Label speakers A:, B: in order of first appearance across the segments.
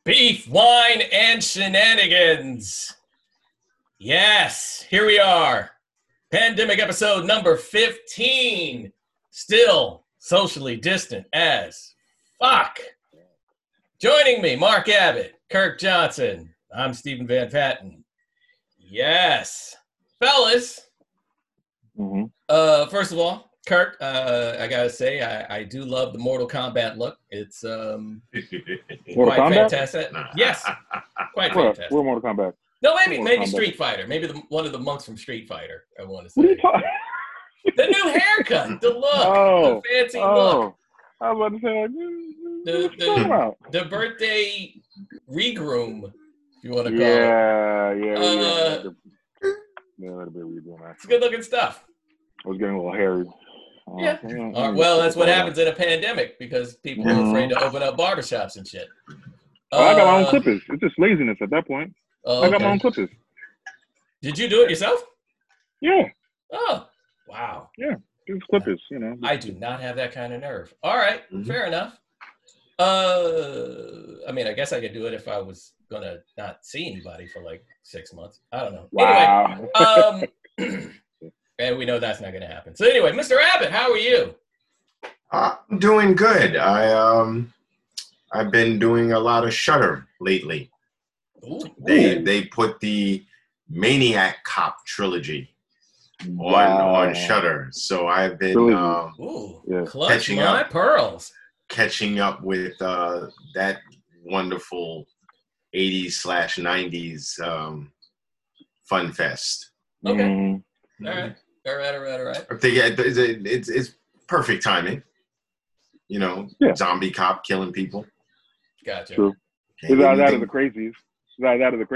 A: Beef, wine, and shenanigans. Yes, here we are. Pandemic episode number 15. Still socially distant as fuck. Joining me, Mark Abbott, Kirk Johnson. I'm Stephen Van Patten. Yes. Fellas. First of all, Kirk, I gotta say, I do love the Mortal Kombat look. It's quite fantastic. Yes, quite fantastic.
B: We're Mortal Kombat.
A: No, maybe Street Fighter. Maybe one of the monks from Street Fighter. I want to say.
B: What are you talking?
A: The new haircut, the look, the fancy look.
B: I was about to say,
A: the birthday regroom, if you want to call it.
B: Yeah. That'd be a regroom.
A: It's good looking stuff.
B: I was getting a little hairy.
A: Yeah. Well, that's what happens in a pandemic because people are afraid to open up barbershops and shit.
B: I got my own clippers. It's just laziness at that point. I got my own clippers.
A: Did you do it yourself?
B: Yeah.
A: Oh, wow.
B: Yeah, just clippers, you know.
A: I do not have that kind of nerve. All right, fair enough. I mean, I guess I could do it if I was going to not see anybody for like 6 months. I don't know.
B: Wow.
A: Anyway, and we know that's not going to happen. So anyway, Mr. Abbott, how are you?
C: I'm doing good. I've been doing a lot of Shudder lately.
A: Ooh.
C: They put the Maniac Cop trilogy on Shudder, so I've been
A: catching my pearls.
C: Catching up with that wonderful 80s/90s fun fest.
A: Okay. All right.
C: I think it's perfect timing. You know, zombie cop killing people.
A: Gotcha.
B: True. He's out of the crazies. I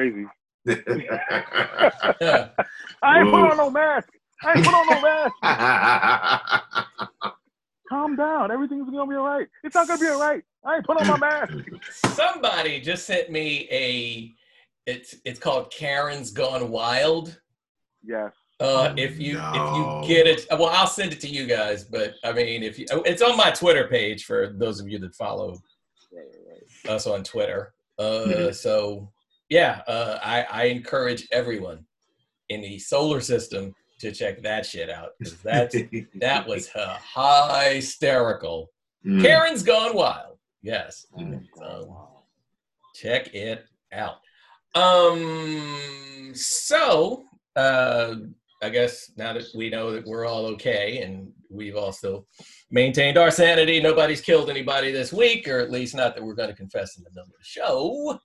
B: ain't put on no mask. Calm down. Everything's gonna be all right. It's not gonna be all right. I ain't put on my mask.
A: Somebody just sent me it's called Karen's Gone Wild.
B: Yes.
A: If you get it, well, I'll send it to you guys. But I mean, it's on my Twitter page for those of you that follow us on Twitter. So yeah, I encourage everyone in the solar system to check that shit out because that was hysterical. Karen's Gone Wild. Yes. Check it out. So I guess now that we know that we're all okay and we've also maintained our sanity, nobody's killed anybody this week, or at least not that we're going to confess in the middle of the show.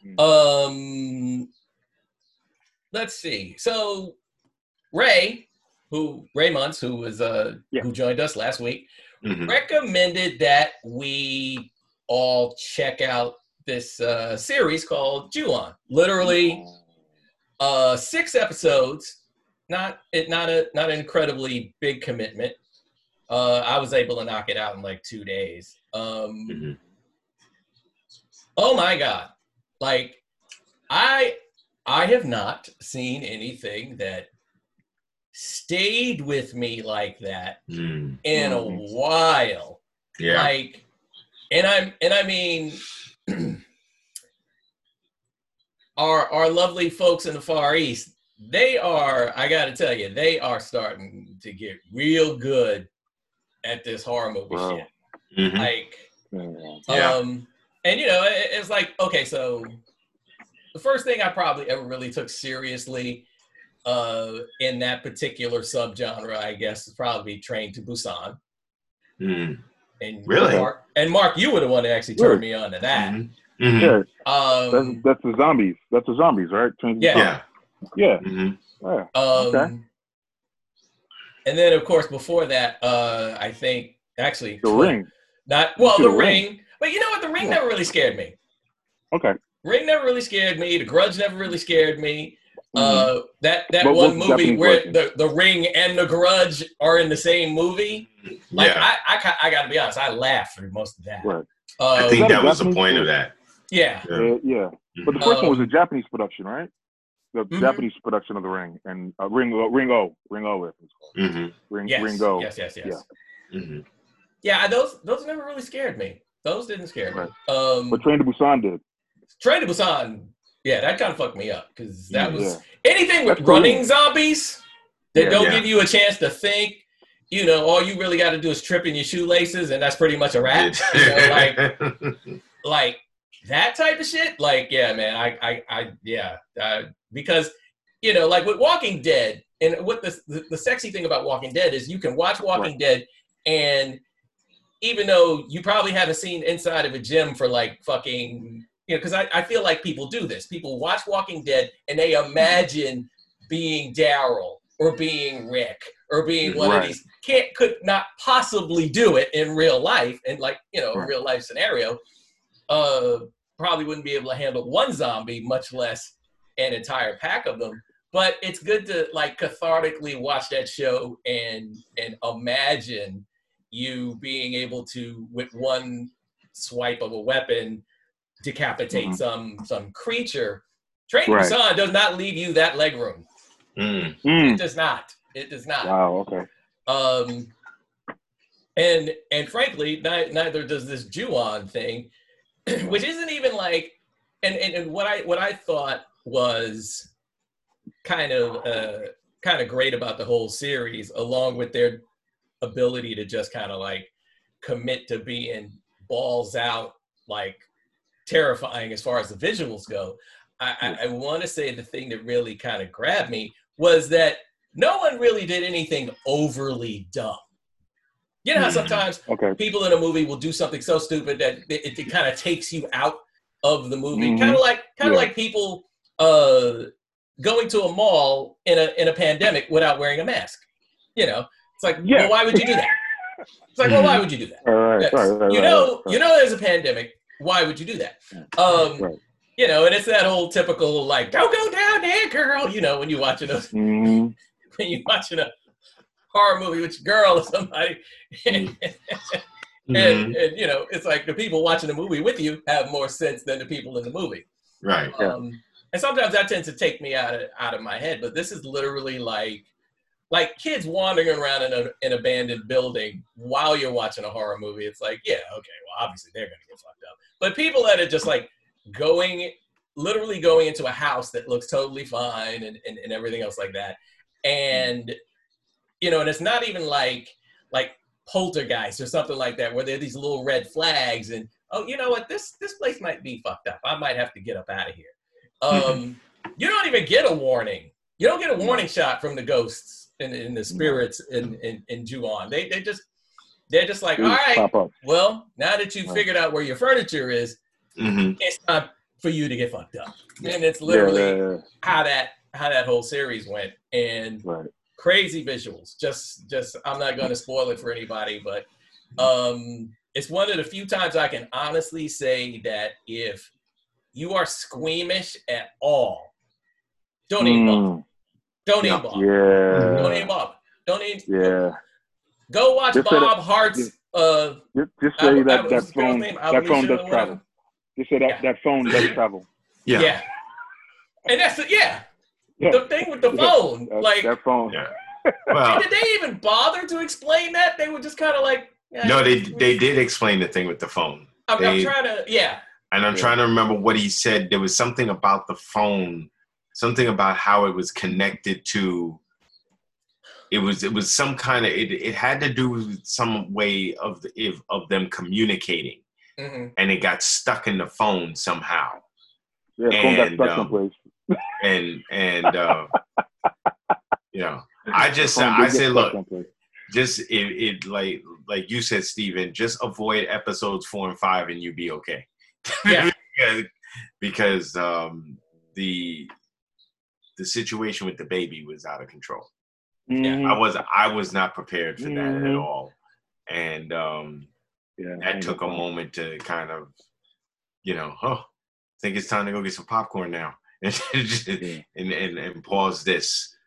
A: Let's see. So Ray Muntz, who was who joined us last week, recommended that we all check out this series called Ju-On. Literally 6 episodes. Not an incredibly big commitment. I was able to knock it out in like 2 days. Oh my God. Like I have not seen anything that stayed with me like that in a while.
C: Yeah.
A: Like, and I mean, our lovely folks in the Far East, I gotta tell you, they are starting to get real good at this horror movie shit. Like, and you know, it's like, okay, so the first thing I probably ever really took seriously in that particular subgenre, I guess, is probably Train to Busan. And
C: really?
A: Mark, you were the one that actually turned me on to that.
B: Yeah. That's the zombies. That's the zombies, right?
A: Yeah.
B: Okay.
A: And then, of course, before that, I think actually
B: The Ring.
A: The Ring. But you know what? The Ring never really scared me.
B: Okay.
A: Ring never really scared me. The Grudge never really scared me. That one movie where the Ring and the Grudge are in the same movie. Like I gotta be honest, I laughed through most of that.
B: Right.
C: I think that was the point of that.
A: Yeah.
B: But the first one was a Japanese production, right? The Japanese production of The Ring and Ringo, if it's called. Ringo.
A: Yes. Yeah, those never really scared me. Those didn't scare me.
B: But Train to Busan did.
A: Train to Busan, yeah, that kind of fucked me up because that was anything with running zombies that don't give you a chance to think. You know, all you really got to do is trip in your shoelaces, and that's pretty much a wrap. You know, like that type of shit. Like, yeah, man, because you know, like with Walking Dead, and what the sexy thing about Walking Dead is you can watch Walking Dead, and even though you probably haven't seen inside of a gym for like fucking, you know, because I feel like people do this. People watch Walking Dead and they imagine being Daryl or being Rick or being one of these, could not possibly do it in real life. And like, you know, a real life scenario, probably wouldn't be able to handle one zombie, much less an entire pack of them. But it's good to like cathartically watch that show and imagine you being able to, with one swipe of a weapon, decapitate some creature. Train to Busan does not leave you that leg room. It does not. It does not.
B: Wow. Okay.
A: And frankly, neither does this Ju-on thing, which isn't even like. And what I thought was kind of great about the whole series, along with their ability to just kind of like commit to being balls out, like terrifying as far as the visuals go. I want to say the thing that really kind of grabbed me was that no one really did anything overly dumb. You know how sometimes people in a movie will do something so stupid that it kind of takes you out of the movie, kind of like people going to a mall in a pandemic without wearing a mask. You know, it's like, well, why would you do that? It's like, well, why would you do that? Right, you know, there's a pandemic. Why would you do that? You know, and it's that whole typical like, don't go down there, girl. You know, when you're watching when you're watching a horror movie with your girl or somebody, and you know, it's like the people watching the movie with you have more sense than the people in the movie.
C: Right.
A: And sometimes that tends to take me out of my head. But this is literally like kids wandering around in an abandoned building while you're watching a horror movie. It's like, yeah, okay, well, obviously they're gonna get fucked up. But people that are just like literally going into a house that looks totally fine and everything else like that. And, you know, and it's not even like Poltergeist or something like that, where there are these little red flags and, oh, you know what, this place might be fucked up. I might have to get up out of here. You don't even get a warning. You don't get a warning shot from the ghosts and the spirits in Ju-on. They're just like, all right, well, now that you've figured out where your furniture is, it's time for you to get fucked up. And it's literally how that whole series went. And crazy visuals. Just I'm not going to spoil it for anybody, but it's one of the few times I can honestly say that if you are squeamish at all, don't even bother. Don't even bother.
B: Yeah.
A: Don't even bother. Don't even. Go watch just Bob Hart's.
B: Just say that phone does travel. Just say that phone does travel.
A: Yeah. And that's it. Yeah. The thing with the phone, like
B: that phone.
C: Yeah. Well,
A: did they even bother to explain that? They were just kind of like.
C: No, they did explain the thing with the phone.
A: I'm trying to.
C: And I'm trying to remember what he said. There was something about the phone, something about how it was connected to. It was some kind of. It had to do with some way of them communicating, and it got stuck in the phone somehow.
B: Yeah, phone got stuck someplace.
C: And you know, I said, look, just it like you said, Steven, just avoid episodes 4 and 5 and you'll be okay.
A: Yeah.
C: Because the situation with the baby was out of control.
A: Yeah.
C: I was not prepared for that at all. And that took a moment to kind of, you know, I think it's time to go get some popcorn now. and pause this.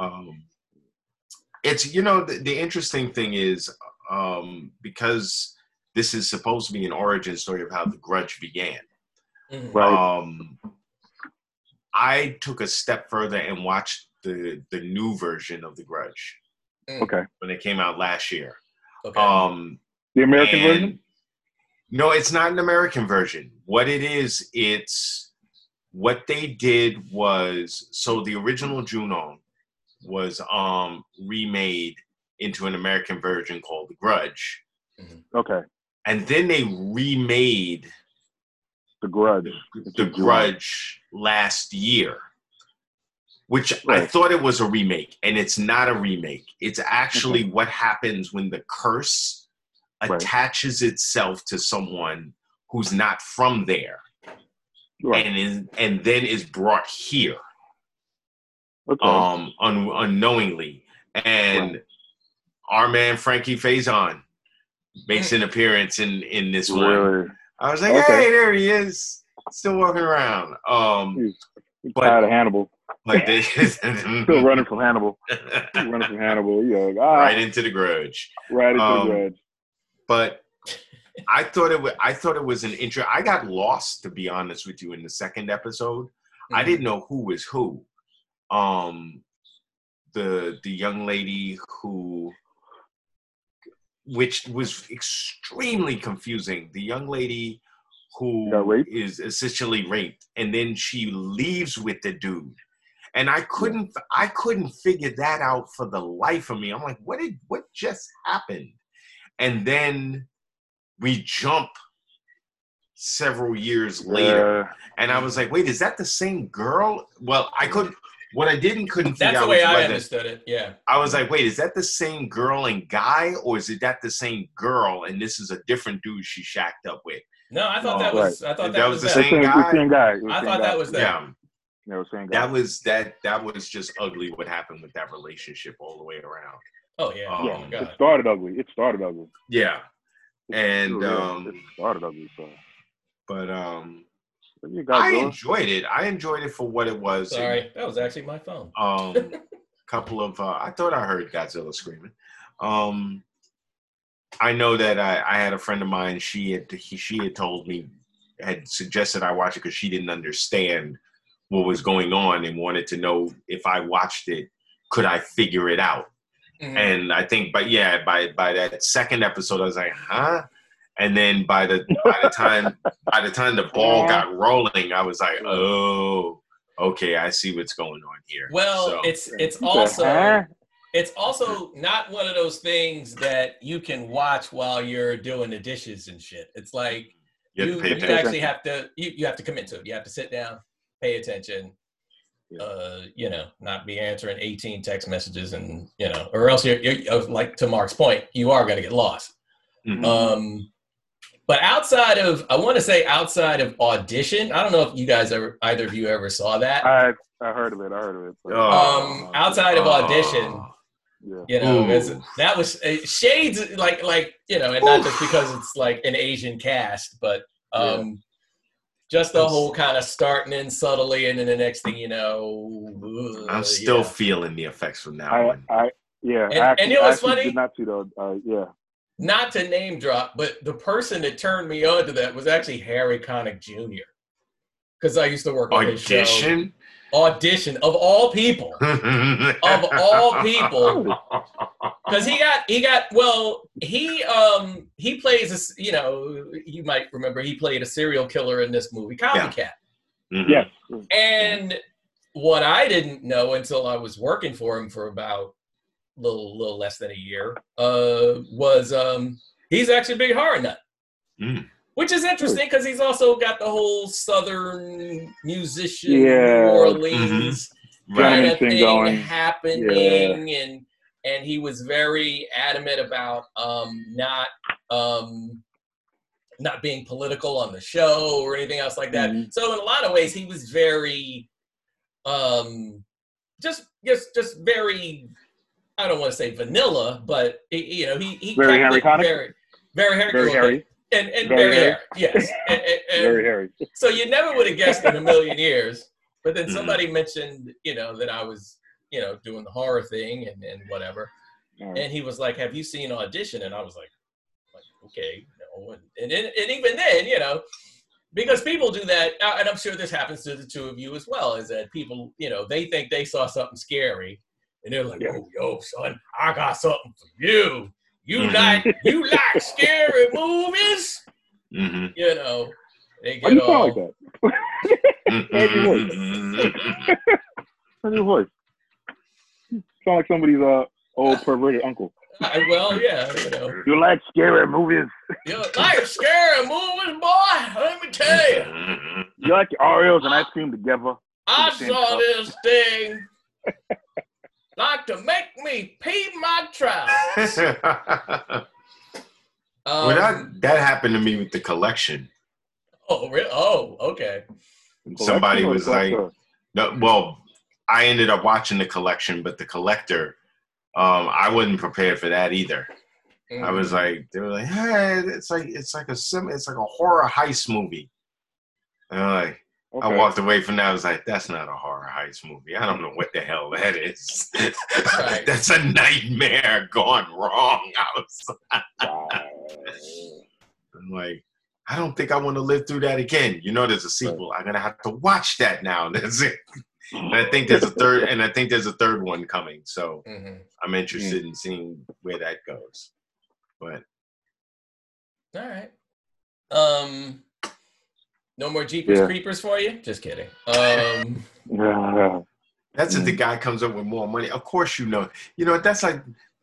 C: It's, you know, the interesting thing is because this is supposed to be an origin story of how The Grudge began. I took a step further and watched the new version of The Grudge.
B: Okay.
C: When it came out last year.
A: Okay.
B: The American version?
C: No, it's not an American version. What it is, it's what they did was, so the original Juno was remade into an American version called The Grudge.
B: Okay.
C: And then they remade
B: The Grudge.
C: The Grudge last year, which I thought it was a remake, and it's not a remake. It's actually what happens when the curse attaches itself to someone who's not from there, and then is brought here, unknowingly. And our man Frankie Faison makes an appearance in this one. I was like, hey, there he is, still walking around.
B: He's tired of Hannibal.
C: Like they
B: still running from Hannibal. Yeah,
C: right into The Grudge.
B: Right into The Grudge.
C: But I thought it was an intro. I got lost, to be honest with you, in the second episode. I didn't know who was who. The young lady which was extremely confusing. The young lady who is essentially raped, and then she leaves with the dude. And I couldn't figure that out for the life of me. I'm like, what just happened? And then we jump several years later, and I was like, wait, is that the same girl? Well, couldn't figure out.
A: That's the way I understood it. Yeah.
C: I was like, wait, is that the same girl and guy, or is it that the same girl and this is a different dude she shacked up with?
A: No, I thought that was. I thought that was
C: the same guy.
A: I thought that was that.
B: Yeah, same guy.
C: That was just ugly. What happened with that relationship all the way around?
A: Oh yeah. Oh my God.
B: It started ugly.
C: Yeah. And
B: it started ugly. So.
C: But I enjoyed it. I enjoyed it for what it was.
A: Sorry, that was actually my phone.
C: Couple of I thought I heard Godzilla screaming. I know that I had a friend of mine. She had told me, had suggested I watch it because she didn't understand what was going on and wanted to know if I watched it, could I figure it out? Mm-hmm. And I think, by that second episode, I was like, huh? And then by the time the ball got rolling, I was like, oh, okay, I see what's going on here.
A: Well, so, it's also not one of those things that you can watch while you're doing the dishes and shit. It's like you actually have to you have to commit to it. You have to sit down, pay attention. Not be answering 18 text messages and or else you're like, to Mark's point, you are going to get lost. Mm-hmm. But outside of Audition, I don't know if you guys either of you ever saw that.
B: I heard of it.
A: Outside of Audition, that was shades like and not just because it's like an Asian cast, but just the whole kind of starting in subtly, and then the next thing you know,
C: I'm still feeling the effects from that one.
A: And you know what's funny?
B: Did not see those.
A: Not to name drop, but the person that turned me on to that was actually Harry Connick Jr. Because I used to work on his show. Audition, of all people. Of all people. Because he plays, you might remember he played a serial killer in this movie, Copycat.
B: Yeah. Mm-hmm. Yes.
A: And what I didn't know until I was working for him for about little less than a year, was he's actually a big horror nut. Which is interesting because he's also got the whole Southern musician, New Orleans kind of thing happening, and he was very adamant about not being political on the show or anything else like that. So in a lot of ways, he was very just very, I don't want to say vanilla, but he
B: very Harry Connick,
A: very Harry. And very hairy, yes. And
B: very hairy.
A: So you never would have guessed in a million years. But then somebody mentioned, that I was, doing the horror thing and whatever. Right. And he was like, "Have you seen Audition?" And I was like okay, no. And even then, because people do that, and I'm sure this happens to the two of you as well, is that people, they think they saw something scary, and they're like, "Oh, yo, son, I got something for you. You like scary movies?
C: Mm-hmm.
A: You know, they
B: Why
A: get
B: you sound
A: all.
B: like that? Where's your voice? Where's your voice? You sound like somebody's old perverted uncle.
A: Well, yeah, you know.
B: You like scary movies?
A: You like scary movies, boy? Let me tell you.
B: You like Oreos and ice cream together?
A: I saw this thing like to make me pee my trousers.
C: Well, that happened to me with The Collection.
A: Oh, really? Oh, okay.
C: Somebody was like, no, well, I ended up watching The Collection, but The Collector, I wasn't prepared for that either. Mm-hmm. I was like, they were like, hey, it's like a horror heist movie. And I'm like, okay. I walked away from that. I was like, that's not a horror heist movie. I don't know what the hell that is. Right. That's a nightmare gone wrong. I'm like, I don't think I want to live through that again. You know, there's a sequel. I'm gonna have to watch that now. That's it. And I think there's a third one coming. So I'm interested in seeing where that goes. But
A: all right. No more Jeepers Creepers for you? Just kidding.
C: That's if the guy comes up with more money. Of course, you know that's like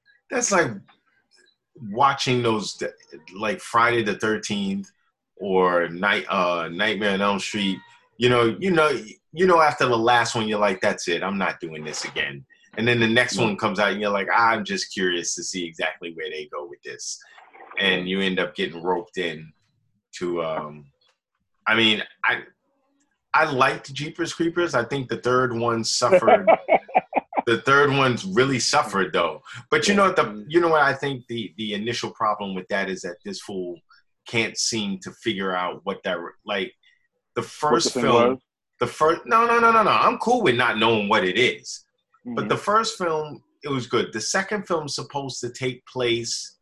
C: watching those like Friday the 13th or Nightmare on Elm Street. You know, after the last one, you're like, that's it. I'm not doing this again. And then the next one comes out, and you're like, I'm just curious to see exactly where they go with this. And you end up getting roped in to. I mean, I liked Jeepers Creepers. I think the third one suffered. The third one's really suffered though. But you know what I think the initial problem with that is that this fool can't seem to figure out what that like. The first film. No. I'm cool with not knowing what it is. Mm-hmm. But the first film, it was good. The second film's supposed to take place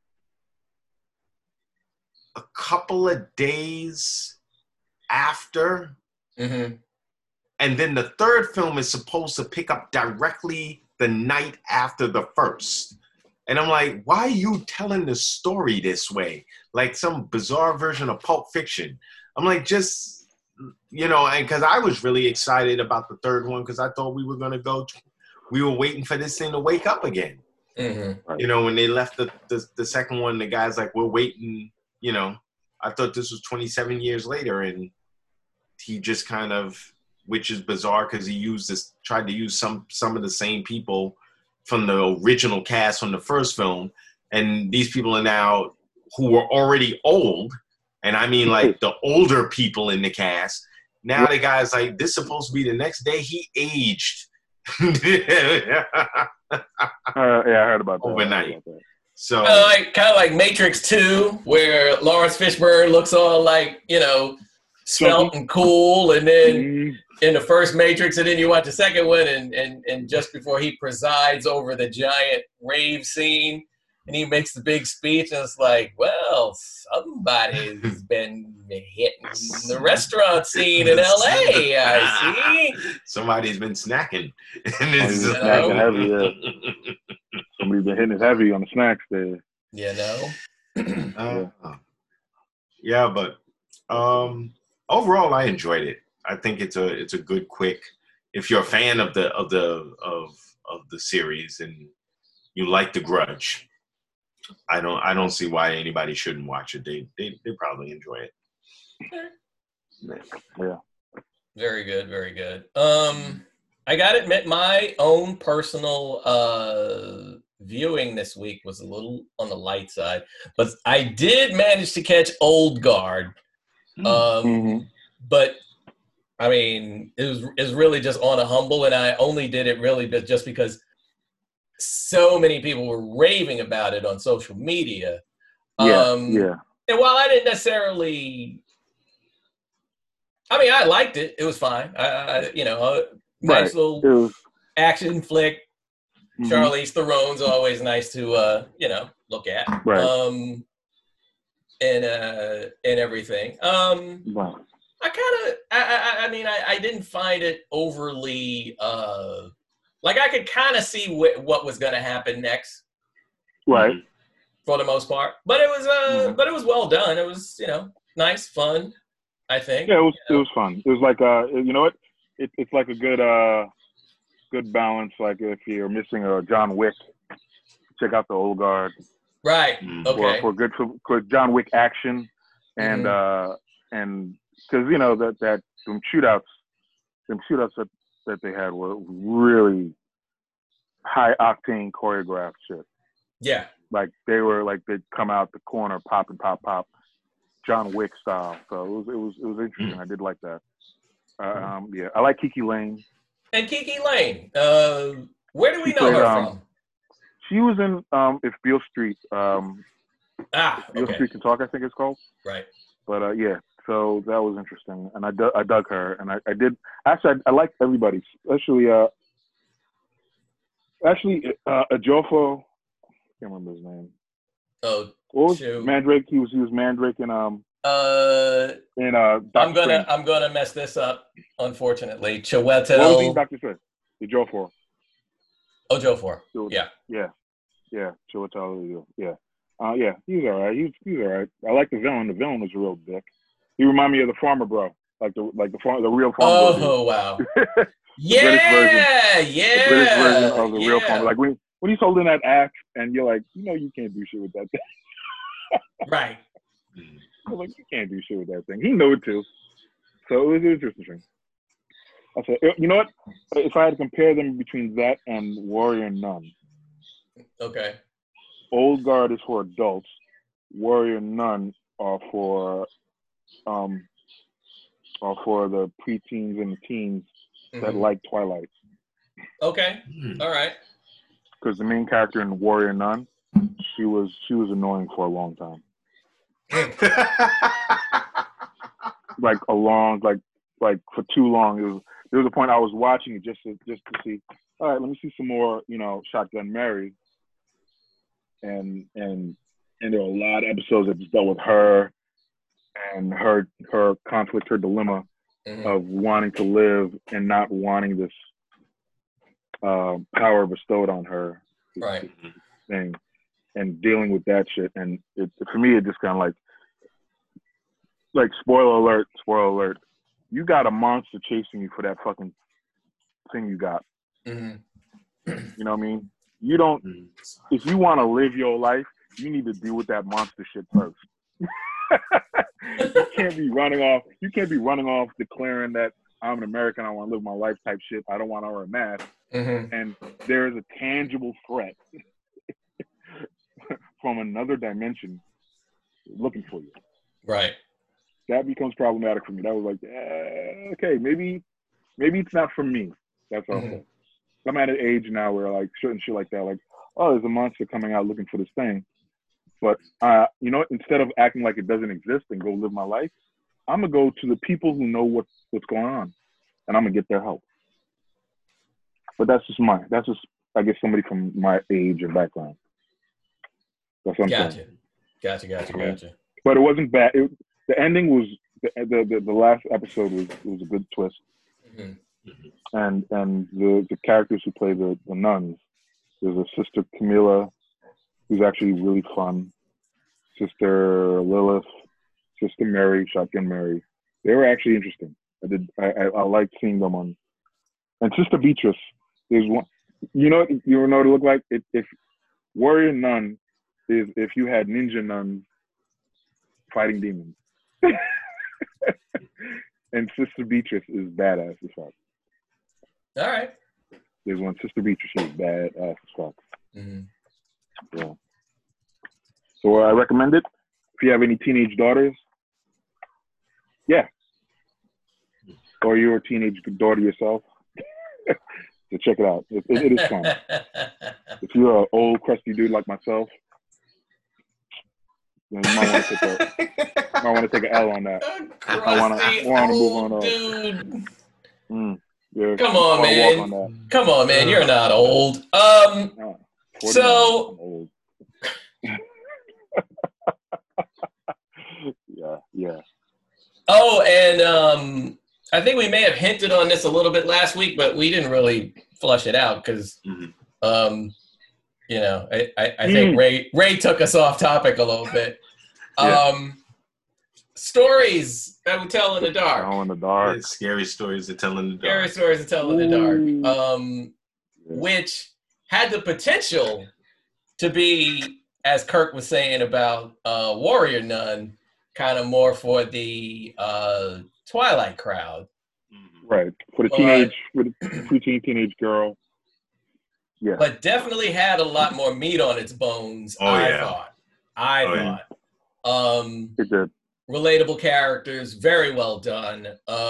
C: a couple of days after. Mm-hmm. And then the third film is supposed to pick up directly the night after the first. And I'm like, why are you telling the story this way? Like some bizarre version of Pulp Fiction. I'm like, just... You know, and because I was really excited about the third one because I thought we were waiting for this thing to wake up again. Mm-hmm. You know, when they left the second one, the guy's like, we're waiting, you know. I thought this was 27 years later, and he just kind of, which is bizarre because he tried to use some of the same people from the original cast from the first film, and these people are now who were already old. And I mean, like, the older people in the cast. Now the guy's like, this is supposed to be the next day. He aged.
B: Yeah, I heard about that.
C: Overnight. So
A: kind of like Matrix 2, where Lawrence Fishburne looks all like, you know, svelte and cool. And then in the first Matrix, and then you watch the second one, and just before he presides over the giant rave scene, and he makes the big speech, and it's like, well, somebody's been hitting the restaurant scene in L.A., I see.
C: Somebody's been snacking.
B: Snacking heavy, yeah. Somebody's been hitting it heavy on the snacks there.
A: You know?
C: Yeah, but overall, I enjoyed it. I think it's a good, quick. If you're a fan of the series and you like The Grudge, I don't see why anybody shouldn't watch it. They probably enjoy it.
B: Yeah.
A: Very good, very good. I gotta admit, my own personal viewing this week was a little on the light side, but I did manage to catch Old Guard. But I mean, it was really just on a humble, and I only did it really just because so many people were raving about it on social media. And while I didn't necessarily, I mean, I liked it. It was fine. Nice little action flick. Charlize Theron's always nice to, look at.
B: Right.
A: And everything. I didn't find it overly, like I could kind of see what was going to happen next.
B: Right.
A: for the most part. But it was but it was well done. It was, you know, nice, fun, I think.
B: Yeah, it was fun. It was like you know what? It's like a good balance. Like if you're missing a John Wick, check out the Old Guard.
A: Right. Okay.
B: For John Wick action, and because you know that them shootouts that they had were really high octane choreographed shit.
A: Yeah.
B: Like they'd come out the corner, pop and pop, John Wick style. So it was interesting. I did like that. Yeah, I like Kiki Layne.
A: And Kiki Layne, where do we know her from?
B: She was in If Beale Street. Beale Street Can Talk, I think it's called.
A: Right.
B: But yeah, so that was interesting, and I dug her, and I did actually I liked everybody, especially Ejiofor. I can't remember his name.
A: Oh,
B: what was Mandrake? He was Mandrake in I'm
A: gonna mess this up, unfortunately. Chiwetel.
B: What was he, Dr. Strange? Ejiofor.
A: Oh, Ejiofor.
B: Yeah. Chiwetel. Yeah. Yeah. He's all right. He's all right. I like the villain. The villain was a real dick. He reminded me of the Farmer Bro, like the real Farmer Bro.
A: Oh wow.
B: The British version of the real Farmer. Like when he's holding that axe, and you're like, you know, you can't do shit with that thing.
A: Right.
B: I'm like, you can't do shit with that thing. He knew it too. So it was interesting. I said, you know what? If I had to compare them between that and Warrior Nun.
A: Okay.
B: Old Guard is for adults. Warrior Nun are for the preteens and the teens that like Twilight.
A: Okay. All right.
B: Because the main character in Warrior Nun, she was annoying for a long time. like for too long. There was a point I was watching it just to see. All right, let me see some more, you know, Shotgun Mary. And there were a lot of episodes that just dealt with her and her conflict, her dilemma of wanting to live and not wanting this power bestowed on her,
A: right?
B: Thing, and dealing with that shit. And for me, it just kind of like spoiler alert, you got a monster chasing you for that fucking thing you got. You know what I mean? You don't. If you want to live your life, you need to deal with that monster shit first. You can't be running off declaring that I'm an American, I want to live my life type shit. I don't want to wear a mask. And there is a tangible threat from another dimension looking for you.
A: Right.
B: That becomes problematic for me. That was like, okay, maybe it's not for me. That's all. I'm at an age now where like certain shit like that, like, oh, there's a monster coming out looking for this thing. But you know, instead of acting like it doesn't exist and go live my life, I'm gonna go to the people who know what's going on, and I'm gonna get their help. But that's just I guess somebody from my age and background. That's what I'm saying.
A: Gotcha.
B: But it wasn't bad. The ending was the last episode was a good twist. And the characters who play the nuns, there's a Sister Camilla, who's actually really fun. Sister Lilith, Sister Mary, Shotgun Mary. They were actually interesting. I liked seeing them on. And Sister Beatrice, there's one. You know what it look like? If Warrior Nun is if you had ninja nuns fighting demons. And Sister Beatrice is badass as fuck.
A: All right.
B: There's one Sister Beatrice, she's badass as fuck. Yeah. So I recommend it. If you have any teenage daughters, yeah. Or you're a teenage daughter yourself, so check it out. It is fun. If you're an old, crusty dude like myself, you might want to take an L on that. I want to move on. Dude. Yeah,
A: Come on, man. You're not old. So.
B: Old. Yeah.
A: Oh, and I think we may have hinted on this a little bit last week, but we didn't really flush it out because you know, I think Ray took us off topic a little bit. Stories that we tell in the dark.
B: Oh, in the dark.
C: Yeah, scary stories to tell in the dark.
A: Scary stories to tell in the dark. Which had the potential to be, as Kirk was saying about Warrior Nun, kind of more for the Twilight crowd.
B: Right. For the preteen teenage girl. Yeah.
A: But definitely had a lot more meat on its bones, I thought.
B: It did.
A: Relatable characters, very well done.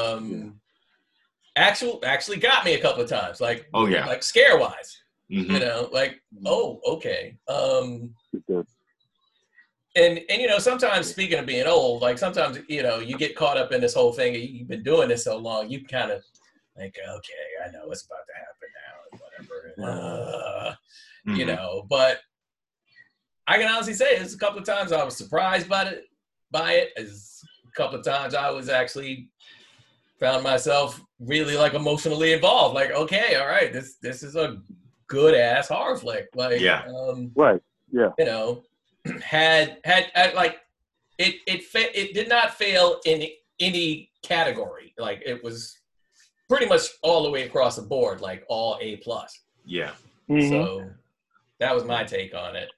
A: Actually got me a couple of times, like scare wise. You know, like, oh, okay.
B: It did.
A: And you know, sometimes, speaking of being old, like sometimes, you know, you get caught up in this whole thing. You've been doing this so long, you kind of like, okay, I know what's about to happen now, whatever. You know, but I can honestly say there's a couple of times I was surprised by it. As a couple of times I was actually found myself really like emotionally involved. Like, okay, all right, this is a good ass horror flick. Like,
B: right, yeah.
A: You know, had like it did not fail in any category. Like, it was pretty much all the way across the board, like all A+.
C: Yeah.
A: So that was my take on it.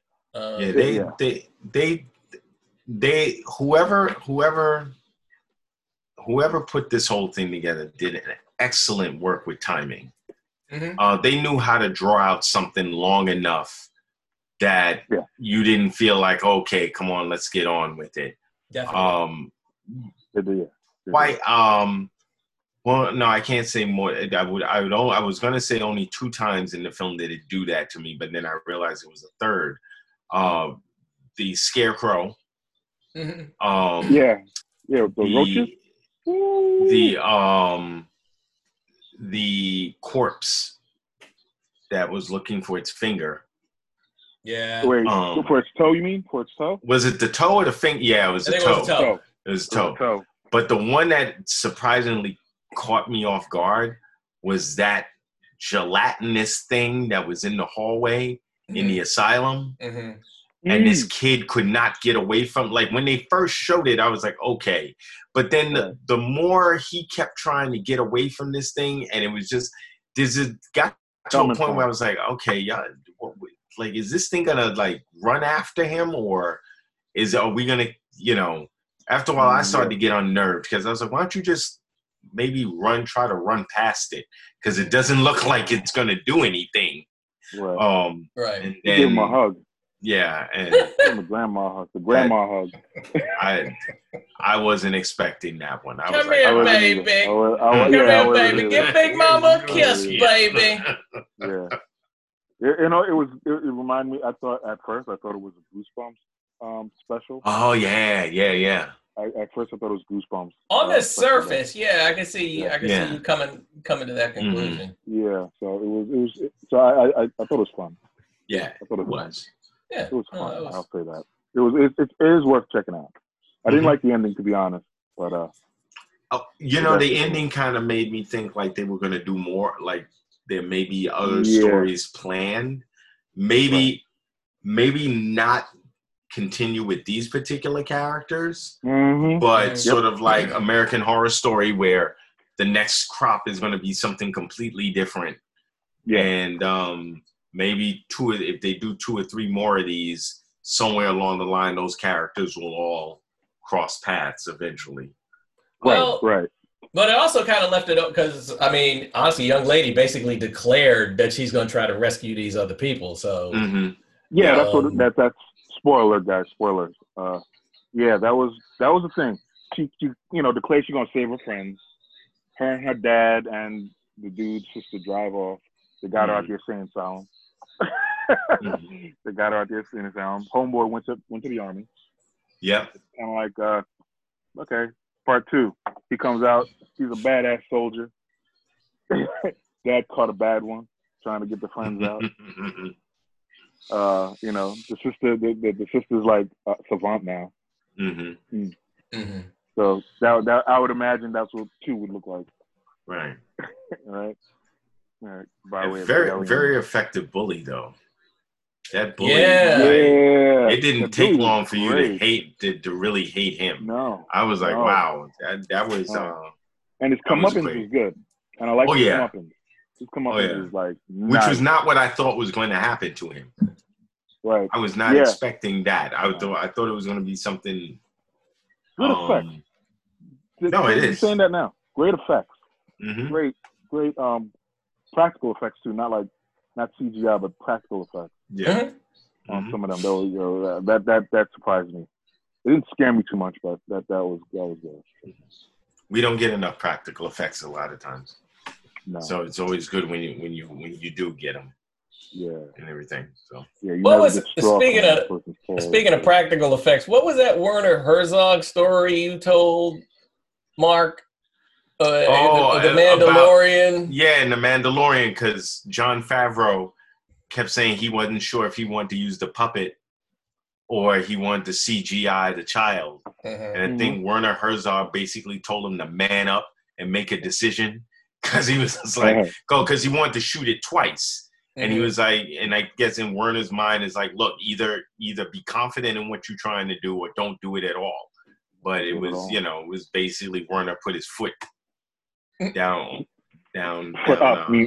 C: They whoever put this whole thing together did an excellent work with timing. They knew how to draw out something long enough that you didn't feel like, okay, come on, let's get on with it.
A: Definitely.
C: Well, no, I can't say more. I was gonna say only 2 times in the film did it do that to me, but then I realized it was a third. The Scarecrow.
B: The roaches.
C: The corpse that was looking for its finger.
A: Yeah.
B: Wait, for its toe, you mean? For its toe?
C: Was it the toe or the finger? Yeah, it was the toe. It was toe. But the one that surprisingly caught me off guard was that gelatinous thing that was in the hallway in the asylum. And this kid could not get away from, like, when they first showed it, I was like, okay. But then the more he kept trying to get away from this thing, and it was just, got to a point where I was like, okay, yeah, like, is this thing gonna like run after him, or are we gonna, you know? After a while, I started to get unnerved because I was like, why don't you just maybe try to run past it, because it doesn't look like it's gonna do anything.
B: Right.
C: And then,
B: give him a hug.
C: Yeah, and
B: the grandma hug.
C: I wasn't expecting that one.
A: Come here, baby. Come here, baby. Give Big Mama a kiss, baby.
B: Yeah. You know, it reminded me. At first I thought it was a Goosebumps special.
C: Oh yeah.
B: At first I thought it was Goosebumps.
A: On the surface, I can see you coming to that conclusion.
B: Yeah. So it was. So I thought it was fun.
C: Yeah,
B: I thought it was.
A: Yeah,
B: it was fun. I'll say that. It is worth checking out. I didn't like the ending, to be honest, but
C: the ending kind of made me think like they were going to do more. Like there may be other stories planned. Maybe not continue with these particular characters, but sort of like American Horror Story, where the next crop is going to be something completely different. Yeah, and maybe if they do 2 or 3 more of these, somewhere along the line, those characters will all cross paths eventually.
A: Well,
B: right.
A: But it also kind of left it up because, I mean, honestly, young lady basically declared that she's going to try to rescue these other people. So,
B: that's spoiler, guys. Spoilers. That was the thing. She declared she's going to save her friends. Her and her dad and the dude's sister drive off. They got her out there saying something. They got her out there saying something. Homeboy went to the army.
C: Yep.
B: Kind of like, okay, part 2. He comes out. He's a badass soldier. Dad caught a bad one, trying to get the friends out. The sister's like savant now. So that I would imagine that's what 2 would look like.
C: Right.
B: Right. By way of
C: very effective bully though. That bully.
A: Yeah.
C: It didn't take long for you to hate to really hate him.
B: No.
C: I was like, wow, that was.
B: And his comeuppance was good, and I like his comeuppance. His comeuppance was like,
C: which was not what I thought was going to happen to him.
B: Right.
C: I was not expecting that. I thought it was going to be something.
B: Good effects.
C: No, it is.
B: You're saying that now. Great effects.
C: Mm-hmm.
B: Great practical effects too. Not CGI, but practical effects.
C: Yeah.
B: On some of them, though, that surprised me. It didn't scare me too much, but that was good.
C: We don't get enough practical effects a lot of times.
B: No.
C: So it's always good when you do get them.
B: Yeah.
C: And everything. So.
B: Yeah.
A: Speaking of practical effects, what was that Werner Herzog story you told, Mark? The Mandalorian.
C: In the Mandalorian, because Jon Favreau kept saying he wasn't sure if he wanted to use the puppet or he wanted to CGI the child. And I think Werner Herzog basically told him to man up and make a decision, because he was just like, because he wanted to shoot it twice. And he was like, and I guess in Werner's mind is like, look, either be confident in what you're trying to do or don't do it at all. But it was, it was basically Werner put his foot down.
B: Foot up. Up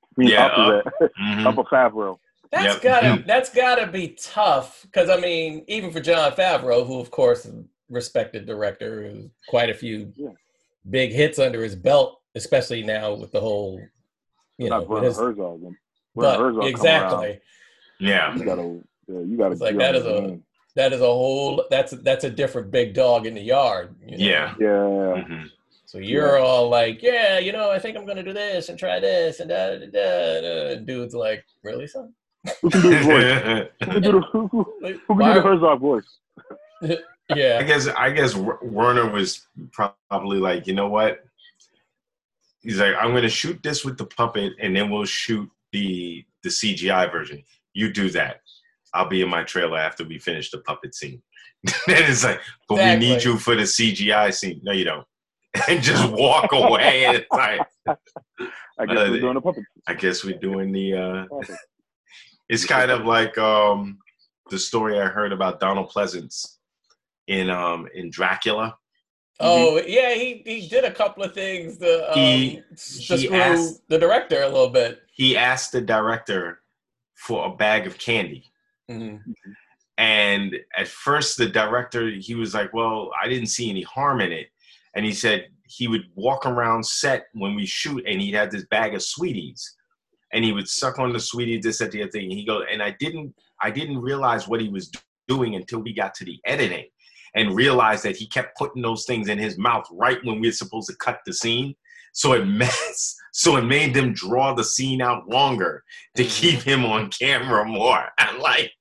B: a Favreau.
A: That's gotta be tough, because I mean, even for Jon Favreau, who of course is a respected director, who's quite a few big hits under his belt, especially now with the whole,
B: Werner Herzog.
A: Herzog exactly.
C: Yeah.
B: You gotta.
A: It's like that is a whole. That's a different big dog in the yard.
C: Yeah.
B: Yeah.
C: Mm-hmm.
A: So you're all like, I think I'm gonna do this and try this and and dude's like, really, son?
B: Who can do his voice? Who can do the Herzog voice?
A: Yeah.
C: I guess Werner was probably like, you know what? He's like, I'm going to shoot this with the puppet, and then we'll shoot the CGI version. You do that. I'll be in my trailer after we finish the puppet scene. And it's like, but we need you for the CGI scene. No, you don't. And just walk away. And it's like,
B: I guess we're doing the puppet.
C: I guess we're doing the. It's kind of like the story I heard about Donald Pleasance in Dracula.
A: Oh yeah, he did a couple of things to screw the director a little bit.
C: He asked the director for a bag of candy, and at first the director, he was like, "Well, I didn't see any harm in it," and he said he would walk around set when we shoot, and he'd have this bag of sweeties. And he would suck on the sweetie, this, that, the other thing. And he goes, and I didn't realize what he was doing until we got to the editing, and realized that he kept putting those things in his mouth right when we were supposed to cut the scene. So it made them draw the scene out longer to keep him on camera more. And like,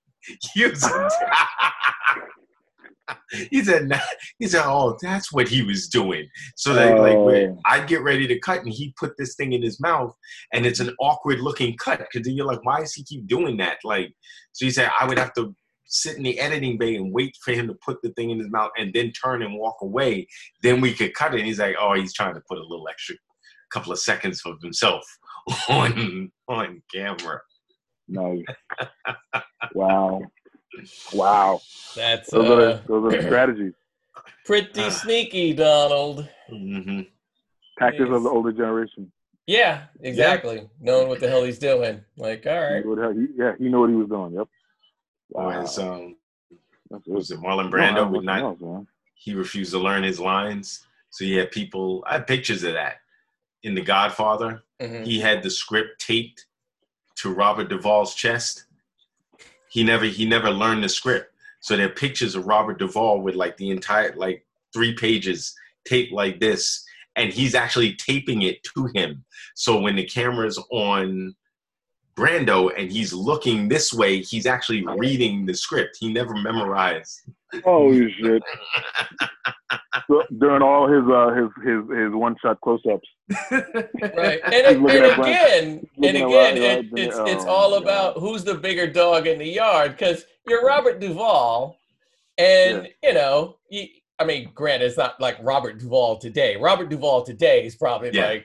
C: he said, oh, that's what he was doing. So I'd get ready to cut, and he'd put this thing in his mouth, and it's an awkward looking cut, because then you're like, why does he keep doing that? Like, so he said I would have to sit in the editing bay and wait for him to put the thing in his mouth and then turn and walk away. Then we could cut it. And he's like, oh, he's trying to put a little extra couple of seconds of himself on camera.
B: Nice. Wow.
A: That's
B: those are the strategies.
A: Pretty sneaky, Donald.
B: Tactics of the older generation.
A: Yeah, exactly. Yeah. Knowing what the hell he's doing. Like, all right.
B: He knew what he was doing. Yep.
C: Wow. Was it Marlon Brando? He refused to learn his lines. So he had people. I have pictures of that. In The Godfather, he had the script taped to Robert Duvall's chest. He never learned the script. So there are pictures of Robert Duvall with like the entire 3 pages taped like this, and he's actually taping it to him. So when the camera's on Brando and he's looking this way, he's actually reading the script. He never memorized.
B: Holy shit! During all his one-shot close-ups.
A: Right, and again, it's all about who's the bigger dog in the yard, because you're Robert Duvall, and I mean, granted, it's not like Robert Duvall today. Robert Duvall today is probably but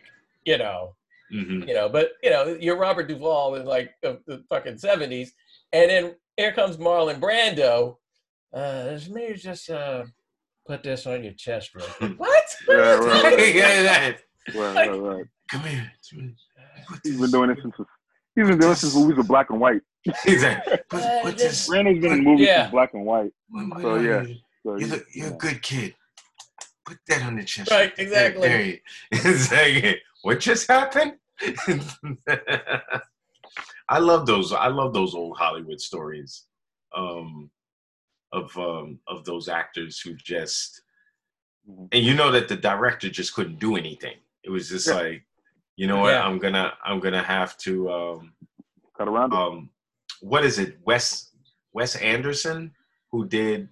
A: you're Robert Duvall in like the fucking 70s, and then here comes Marlon Brando. Maybe just put this on your chest real quick. What?
B: Right.
C: Come here.
B: He's been doing it since movies were black and white.
C: Exactly. Put this.
B: Brando's been in movies since black and white. So yeah. So
C: you're a good kid. Put that on the chest.
A: Right, exactly.
C: There it's like, what just happened? I love those old Hollywood stories of those actors who just, and you know that the director just couldn't do anything. It was just like, you know what, I'm gonna have to
B: cut around it.
C: What is it? Wes Anderson, who did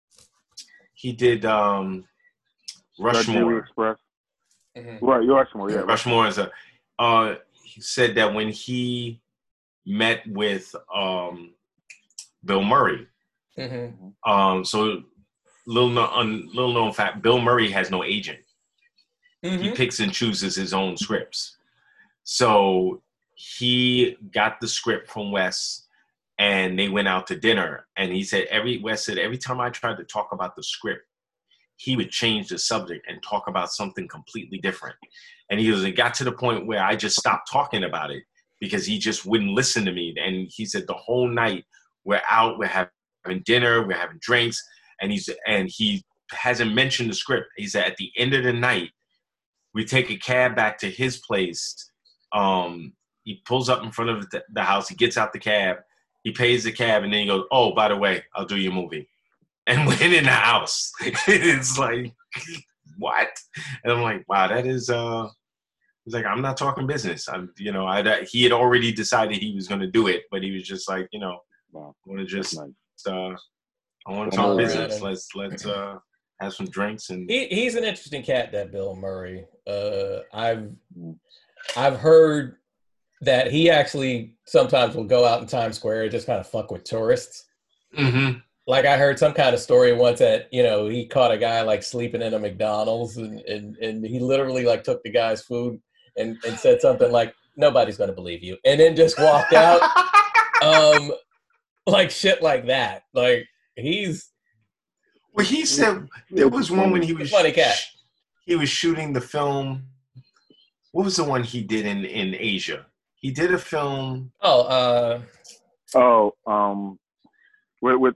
C: Rushmore.
B: Express. Right, Rushmore, yeah.
C: Rushmore is he said that when he met with Bill Murray. So little known fact, Bill Murray has no agent. He picks and chooses his own scripts. So he got the script from Wes, and they went out to dinner. And he said Wes said every time I tried to talk about the script, he would change the subject and talk about something completely different. And it got to the point where I just stopped talking about it because he just wouldn't listen to me. And he said the whole night we're out, we're having dinner, we're having drinks, and he hasn't mentioned the script. He said at the end of the night, we take a cab back to his place. He pulls up in front of the house. He gets out the cab. He pays the cab, and then he goes, "Oh, by the way, I'll do your movie." And went in the house. It's like, what? And I'm like, wow, that is. He's like, I'm not talking business. He had already decided he was going to do it, but he was just like, I want to just, I want to talk business. Let's have some drinks and.
A: He's an interesting cat, that Bill Murray. I've heard that he actually sometimes will go out in Times Square and just kind of fuck with tourists.
C: Mm-hmm.
A: Like I heard some kind of story once that, he caught a guy like sleeping in a McDonald's and he literally like took the guy's food and said something like, nobody's going to believe you. And then just walked out. Like shit like that. Like he's.
C: Well, he said there was one when he was
A: funny cat.
C: He was shooting the film. What was the one he did in Asia? He did a film.
B: With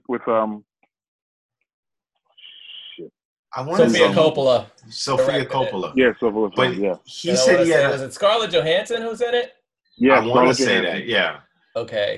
C: shit. I want
A: Sofia Coppola.
C: Sofia Coppola.
B: Yeah, Sofia.
C: But he said he had.
A: Was it Scarlett Johansson who's in it?
B: Yeah,
C: I want to say that. Yeah.
A: Okay.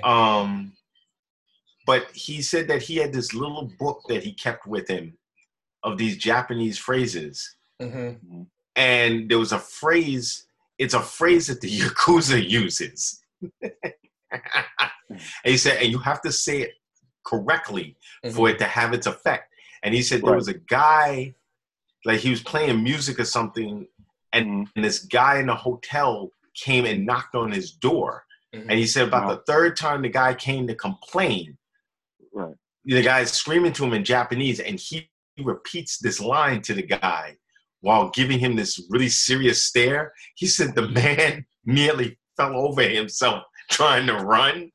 C: But he said that he had this little book that he kept with him of these Japanese phrases, and there was a phrase. It's a phrase that the Yakuza uses. And he said, and you have to say it correctly for it to have its effect. And he said there was a guy, like he was playing music or something, and this guy in the hotel came and knocked on his door. And he said about the third time the guy came to complain, the guy's screaming to him in Japanese, and he repeats this line to the guy while giving him this really serious stare. He said the man nearly fell over himself trying to run.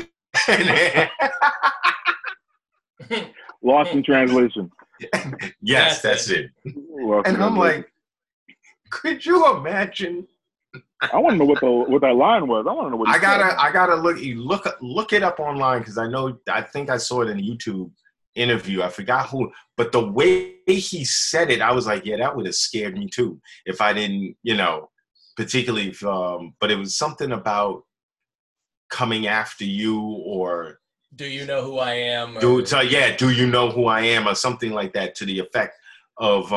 B: Lost in translation.
C: Yes, that's it. And I'm like, could you imagine?
B: I want to know what that line was. I want to know what.
C: I gotta look it up online because I think I saw it in a YouTube interview. I forgot who, but the way he said it, I was like, yeah, that would have scared me too if I didn't, particularly. But it was something about coming after you, or
A: do you know who I am?
C: Do you know who I am, or something like that, to the effect of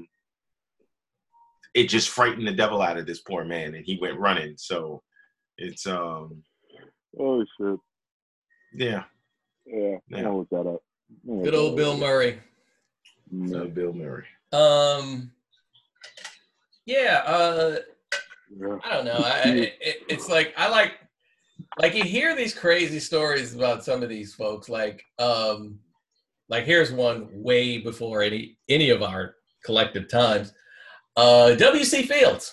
C: it just frightened the devil out of this poor man, and he went running. So it's
B: oh shit.
C: Yeah.
B: I'll look that up.
A: Good old Bill Murray.
C: Bill Murray.
A: I don't know. It's like I like you hear these crazy stories about some of these folks. Like here's one way before any of our collective times. W.C. Fields,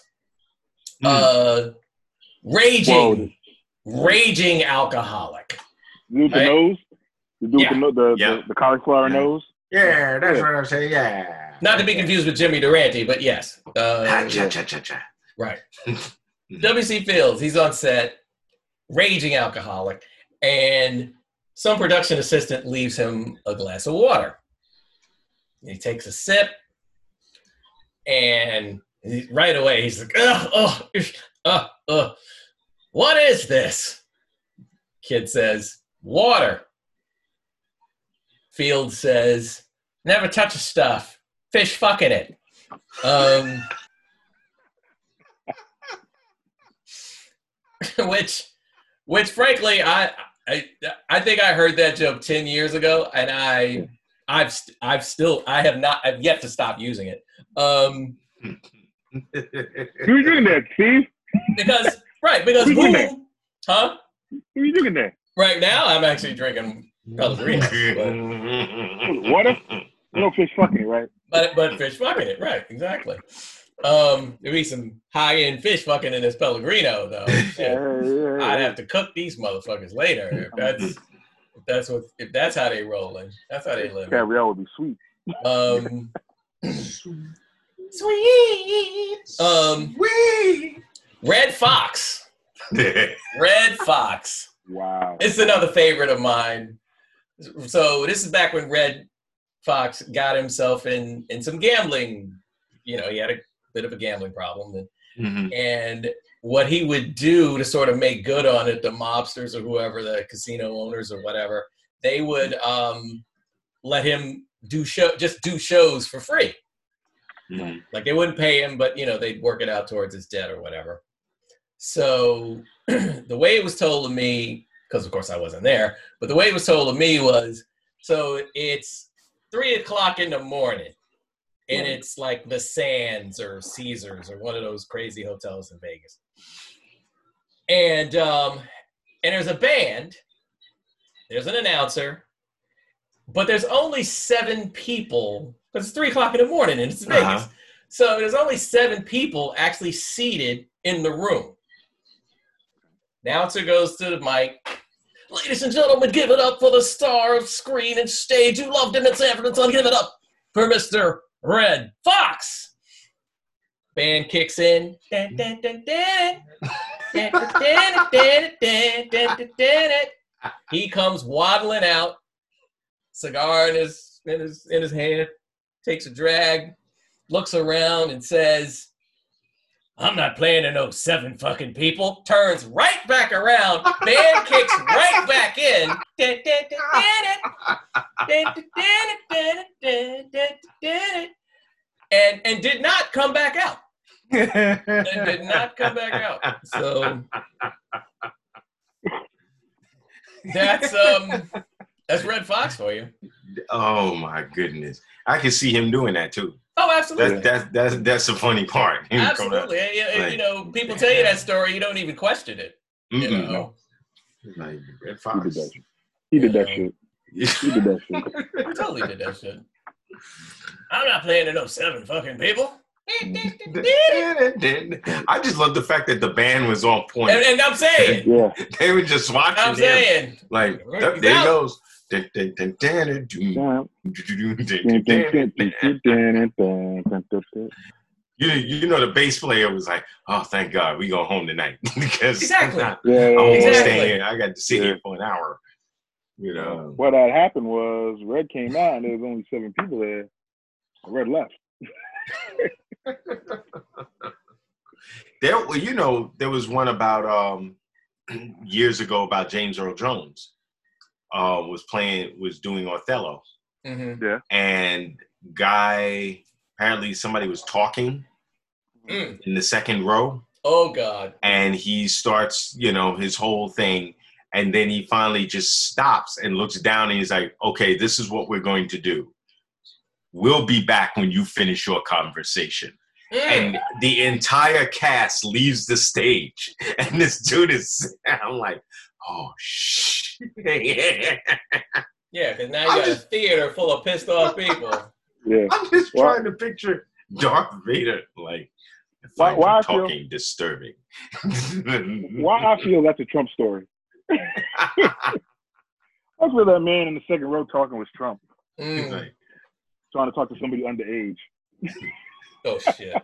A: raging alcoholic.
B: With the nose? The dude with the cauliflower nose.
C: Yeah, that's what I'm saying. Yeah.
A: Not to be confused with Jimmy Durante, but yes. Right. W.C. Fields, he's on set, raging alcoholic, and some production assistant leaves him a glass of water. He takes a sip, and right away he's like, what is this? Kid says, water. Fields says, never touch a stuff. Fish fucking it. Which frankly, I think I heard that joke 10 years ago, and I've yet to stop using it.
B: Who you drinking that, Steve?
A: Because who? Huh?
B: Who you drinking that?
A: Right now, I'm actually drinking Pellegrino.
B: Water? No fish fucking it, right?
A: But fish fucking it, right? Exactly. There'd be some high-end fish fucking in this Pellegrino, though. I'd have to cook these motherfuckers later. If that's how they rolling. That's how they live.
B: Caviar would be sweet.
A: Sweet. Red Fox. Red Fox.
B: Wow.
A: It's another favorite of mine. So this is back when Red Fox got himself in some gambling. You know, he had a bit of a gambling problem. And what he would do to sort of make good on it, the mobsters or whoever, the casino owners or whatever, they would let him do shows for free. Mm-hmm. Like they wouldn't pay him, but you know, they'd work it out towards his debt or whatever. So the way it was told to me, because of course I wasn't there, but the way it was told to me was, so it's 3:00 in the morning, and it's like the Sands or Caesars or one of those crazy hotels in Vegas. And there's a band, there's an announcer, but there's only 7 people, because it's 3:00 in the morning and it's Vegas. Uh-huh. So there's only 7 people actually seated in the room. Announcer goes to the mic. Ladies and gentlemen, give it up for the star of screen and stage who loved him in San Francisco. Give it up for Mr. Red Fox. Band kicks in. He comes waddling out, cigar in his hand, takes a drag, looks around and says, I'm not playing to no 7 fucking people. Turns right back around. Band kicks right back in. And did not come back out. And did not come back out. So that's Red Fox for you.
C: Oh my goodness. I can see him doing that too.
A: Oh, absolutely.
C: That's the funny part.
A: Absolutely. You know, people tell you that story, you don't even question it. You know?
C: Like Red Fox.
B: He did that shit. He did that shit.
A: He totally did that shit. I'm not playing to no 7 fucking people.
C: I just love the fact that the band was on point.
A: And I'm saying.
C: Yeah. They were just watching
A: I'm saying.
C: Like, there he goes. You know the bass player was like, oh, thank God we go home tonight because
A: exactly.
C: I'm gonna stay here. I got to sit here for an hour. You know
B: what had happened was Red came out and there was only 7 people there. Red left.
C: There was one about years ago about James Earl Jones. Was doing Othello.
B: Mm-hmm. Yeah.
C: And apparently somebody was talking in the second row.
A: Oh God.
C: And he starts, his whole thing. And then he finally just stops and looks down and he's like, okay, this is what we're going to do. We'll be back when you finish your conversation. And the entire cast leaves the stage. And this dude I'm like, oh, shit.
A: Yeah, because now you got a theater full of pissed off people.
B: Yeah.
C: I'm just trying to picture Darth Vader, like,
B: why
C: talking disturbing.
B: Why I feel that's a Trump story. That's where that man in the second row talking was Trump.
C: He's like,
B: trying to talk to somebody underage.
A: Oh shit.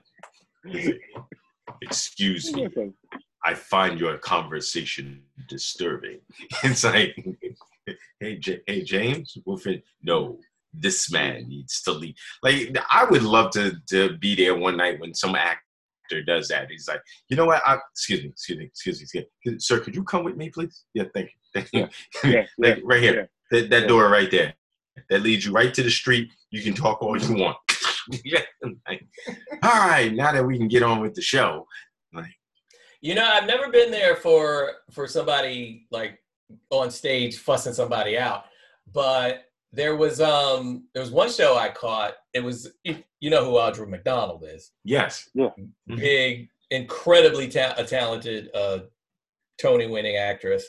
C: Excuse me. I find your conversation disturbing. It's like, hey James, no, this man needs to leave. Like, I would love to be there one night when some actor does that. He's like, you know what? Excuse me. Sir, could you come with me, please? Yeah, thank you. Like, right here. Yeah. That door right there. That leads you right to the street. You can talk all you want. Like, all right, now that we can get on with the show. Like,
A: I've never been there for somebody like on stage fussing somebody out, but there was one show I caught. It was, you know who Audra McDonald is?
C: Yes. Yeah.
A: Big, incredibly talented Tony-winning actress,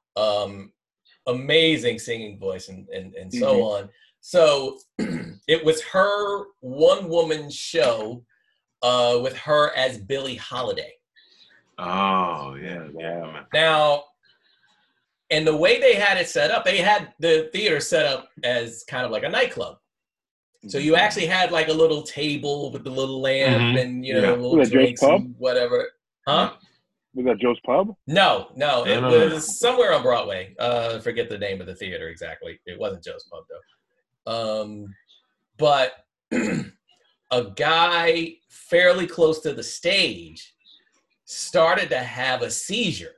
A: amazing singing voice and so on. So it was her one-woman show with her as Billie Holiday. Oh, yeah. Now, and the way they had it set up, they had the theater set up as kind of like a nightclub. So you actually had like a little table with the little lamp and, little drinks and whatever. Huh?
B: Was that Joe's Pub?
A: No. It was somewhere on Broadway. Forget the name of the theater exactly. It wasn't Joe's Pub, though. But a guy fairly close to the stage started to have a seizure.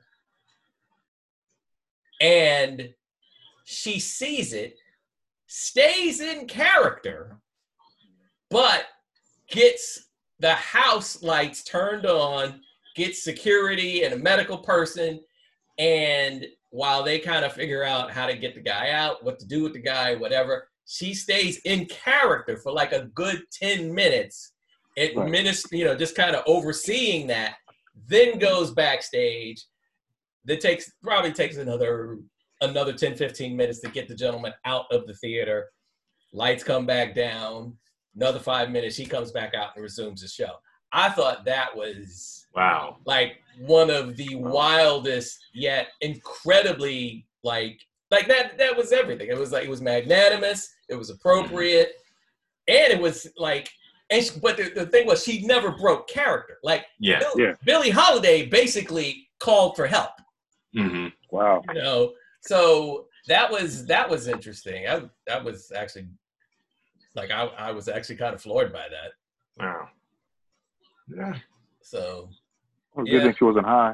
A: And she sees it, stays in character, but gets the house lights turned on, gets security and a medical person, and while they kind of figure out how to get the guy out, what to do with the guy, whatever, she stays in character for like a good 10 minutes, just kind of overseeing that, then goes backstage. That probably takes another 10, 15 minutes to get the gentleman out of the theater. Lights come back down. Another 5 minutes, he comes back out and resumes the show. I thought that was like one of the wildest yet incredibly like that was everything. It was magnanimous, it was appropriate, and it was like, but the thing was, she never broke character. Like Billie Holiday basically called for help.
B: Mm-hmm. Wow.
A: So that was interesting. That was actually like I was actually kind of floored by that.
C: Wow. Yeah.
A: So.
B: Well, good thing she wasn't high.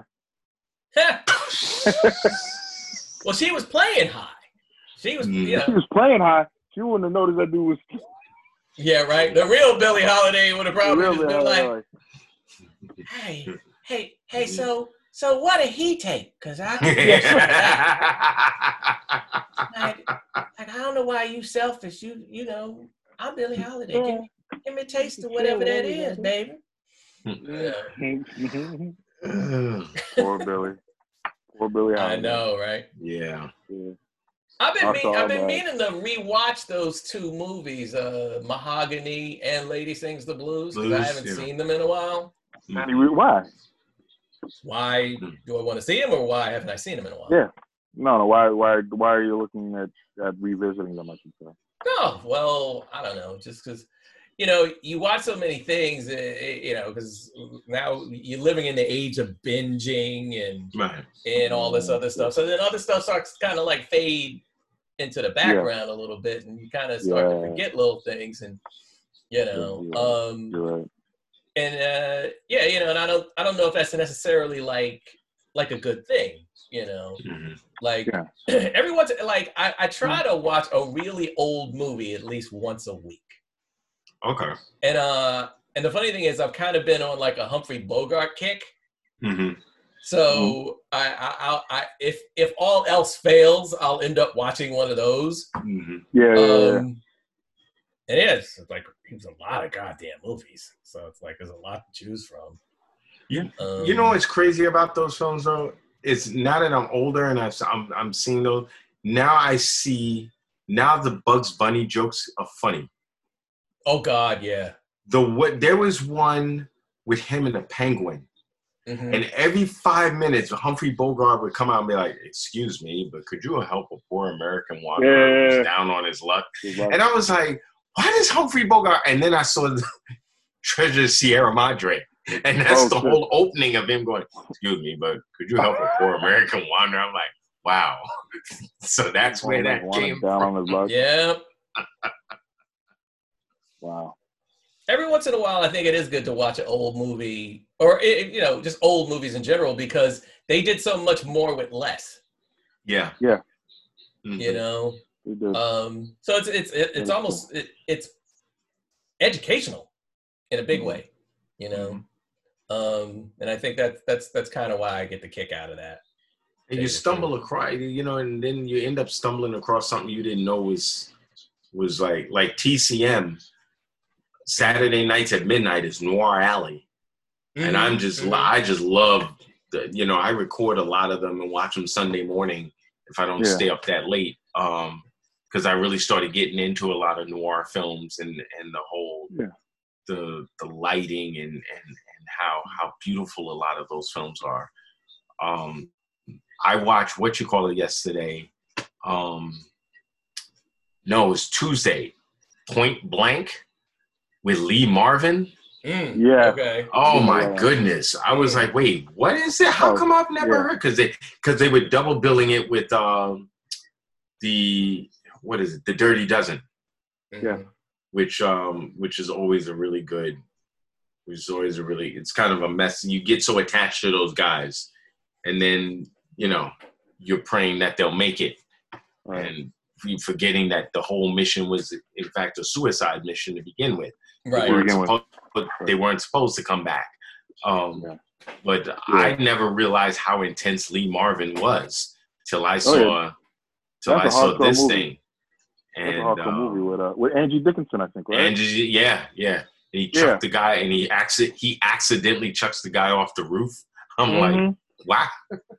A: Well, she was playing high. She was. She
B: was playing high. She wouldn't have noticed that dude was.
A: Yeah, right. The real Billie Holiday would have probably just been like, "Hey, so what did he take? Because I don't know wwhy you selfish. You know, I'm Billie Holiday. Give me a taste of whatever that is, baby."
B: Poor Billie Holiday.
A: I know, right?
C: Yeah.
A: I've been meaning to rewatch those two movies, Mahogany and Lady Sings the Blues, because I haven't seen them in a while.
B: Why?
A: Why do I want to see them, or why haven't I seen them in a while?
B: Yeah. No. Why are you looking at revisiting them, I should say?
A: Oh, well, I don't know. Just because, you watch so many things, because now you're living in the age of binging and all this other stuff. So then other stuff starts kind of like fade into the background a little bit, and you kind of start to forget little things, and you're right. And and I don't know if that's necessarily like a good thing, like every once, like I try to watch a really old movie at least once a week.
C: Okay.
A: And the funny thing is, I've kind of been on like a Humphrey Bogart kick. So I if all else fails, I'll end up watching one of those. And it's like he was a lot of goddamn movies, so it's like there's a lot to choose from.
C: You know what's crazy about those films though? It's now that I'm older and I'm seeing those. Now I see the Bugs Bunny jokes are funny.
A: Oh God, yeah.
C: There was one with him and the penguin. And every 5 minutes, Humphrey Bogart would come out and be like, "Excuse me, but could you help a poor American wanderer who's down on his luck?" And I was like, "Why does Humphrey Bogart?" And then I saw the Treasure of Sierra Madre, and that's the whole opening of him going, "Excuse me, but could you help a poor American wanderer?" I'm like, wow. So that's where that came
B: down
C: from.
B: on his luck.
A: Yeah.
B: Wow.
A: Every once in a while, I think it is good to watch an old movie, or just old movies in general, because they did so much more with less.
C: Yeah.
B: Yeah.
A: Mm-hmm. So it's almost it's educational in a big way, And I think that's kind of why I get the kick out of that.
C: And you stumble across, and then you end up stumbling across something you didn't know was like TCM. Saturday Nights at Midnight is Noir Alley. And I just love I record a lot of them and watch them Sunday morning if I don't stay up that late. Because I really started getting into a lot of noir films and the whole the lighting and how beautiful a lot of those films are. I watched yesterday. No, it was Tuesday. Point Blank with Lee Marvin.
B: Yeah.
A: Okay.
C: Oh my goodness! I was like, wait, what is it? How come I've never heard? Because they were double billing it with the Dirty Dozen.
B: Yeah.
C: Which is always a really good. It's kind of a mess. You get so attached to those guys, and then you're praying that they'll make it, and forgetting that the whole mission was in fact a suicide mission to begin with.
A: Right.
C: They weren't supposed to come back. But I never realized how intense Lee Marvin was till I saw this
B: movie.
C: Thing. And
B: that's a hardcore movie with Angie Dickinson, I think, right?
C: Angie, yeah. He chucked the guy, and he accidentally chucks the guy off the roof. I'm like, wow.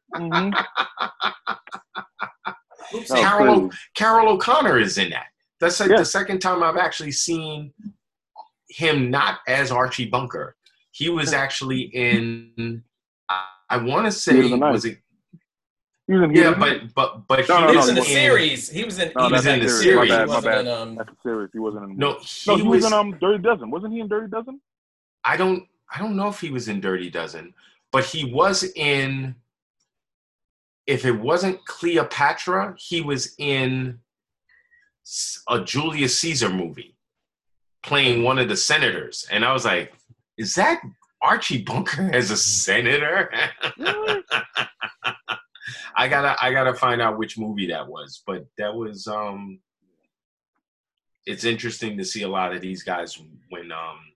C: Carol O'Connor is in that. That's like the second time I've actually seen him not as Archie Bunker. He was actually in. I want to say was it?
B: He was in
C: but he was in
A: the series. He was in.
C: He was in the series.
B: My bad. That's the series. He wasn't in.
C: He
B: was in Dirty Dozen. Wasn't he in Dirty Dozen?
C: I don't know if he was in Dirty Dozen, but he was in. If it wasn't Cleopatra, he was in a Julius Caesar movie, playing one of the senators, and I was like, "Is that Archie Bunker as a senator?" I gotta find out which movie that was, but that was it's interesting to see a lot of these guys when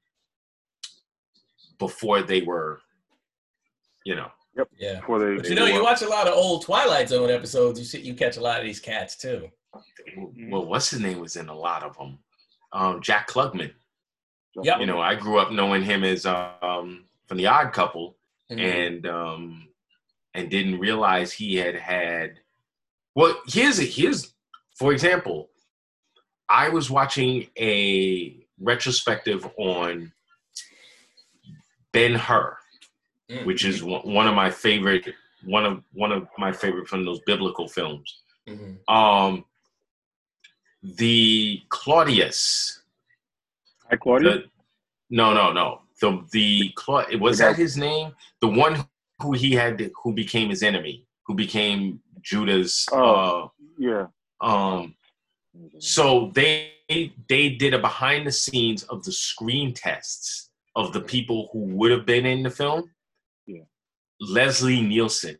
C: before they were,
B: Yep.
A: Yeah. But you watch a lot of old Twilight Zone episodes. You catch a lot of these cats too.
C: Well, what's his name was in a lot of them. Jack Klugman.
A: Yeah.
C: I grew up knowing him as from The Odd Couple, and didn't realize he had. Well, here's for example, I was watching a retrospective on Ben-Hur, which is one of my favorite from those biblical films. The Claudius.
B: Hi, Claudius?
C: No. Was that his name? The one who became his enemy, who became Judah's. So they did a behind the scenes of the screen tests of the people who would have been in the film.
B: Yeah.
C: Leslie Nielsen.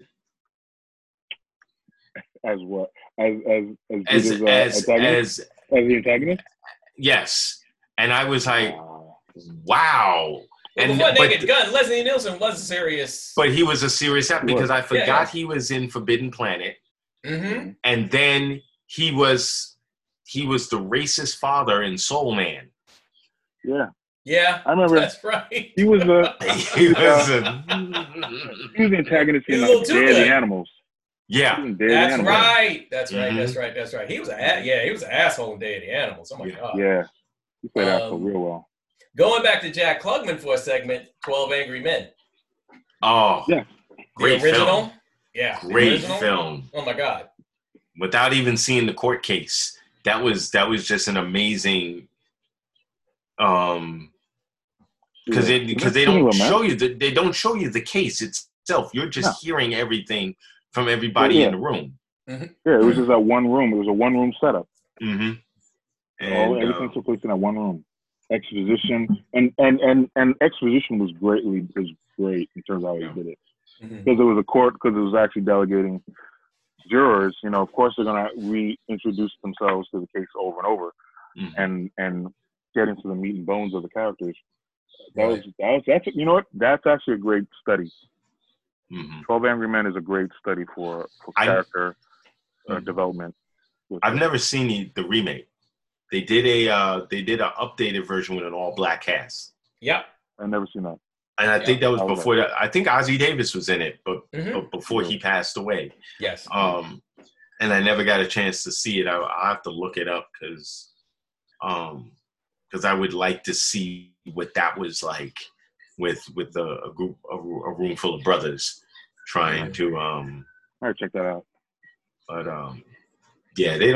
B: As what? As the antagonist?
C: Yes. And I was like, wow.
A: And Naked Gun, Leslie Nielsen was a serious.
C: But he was a serious actor because I forgot he was in Forbidden Planet. And then he was the racist father in Soul Man.
B: Yeah.
A: Yeah,
B: I remember.
A: That's right.
B: He was the antagonist in Day of the Animals.
C: Yeah,
A: that's right. That's right. He was an asshole in Day of the Animals. Oh my god.
B: Yeah, he played asshole real well.
A: Going back to Jack Klugman for a segment, 12 Angry Men.
C: Oh,
B: yeah,
C: great
A: the original.
C: film.
A: Yeah,
C: Great film.
A: Oh my God!
C: Without even seeing the court case, that was just an amazing. Because they don't show you the case itself. You're just hearing everything from everybody in the room.
B: Mm-hmm. Yeah, it was just that one room. It was a one-room setup.
C: Mm-hmm. And
B: everything took place in that one room. Exposition and exposition was great in terms of how he did it. Because it was a court, because it was actually delegating jurors. You know, of course they're gonna reintroduce themselves to the case over and over, and get into the meat and bones of the characters. That's you know what? That's actually a great study. 12 Angry Men is a great study for character development.
C: I've never seen the remake. They did an updated version with an all black cast.
A: Yep.
B: I've never seen that.
C: And I think that was before that. I think Ossie Davis was in it, but before he passed away.
A: Yes.
C: And I never got a chance to see it. I'll have to look it up because I would like to see what that was like with a room full of brothers trying to.
B: All right, check that out.
C: But yeah, they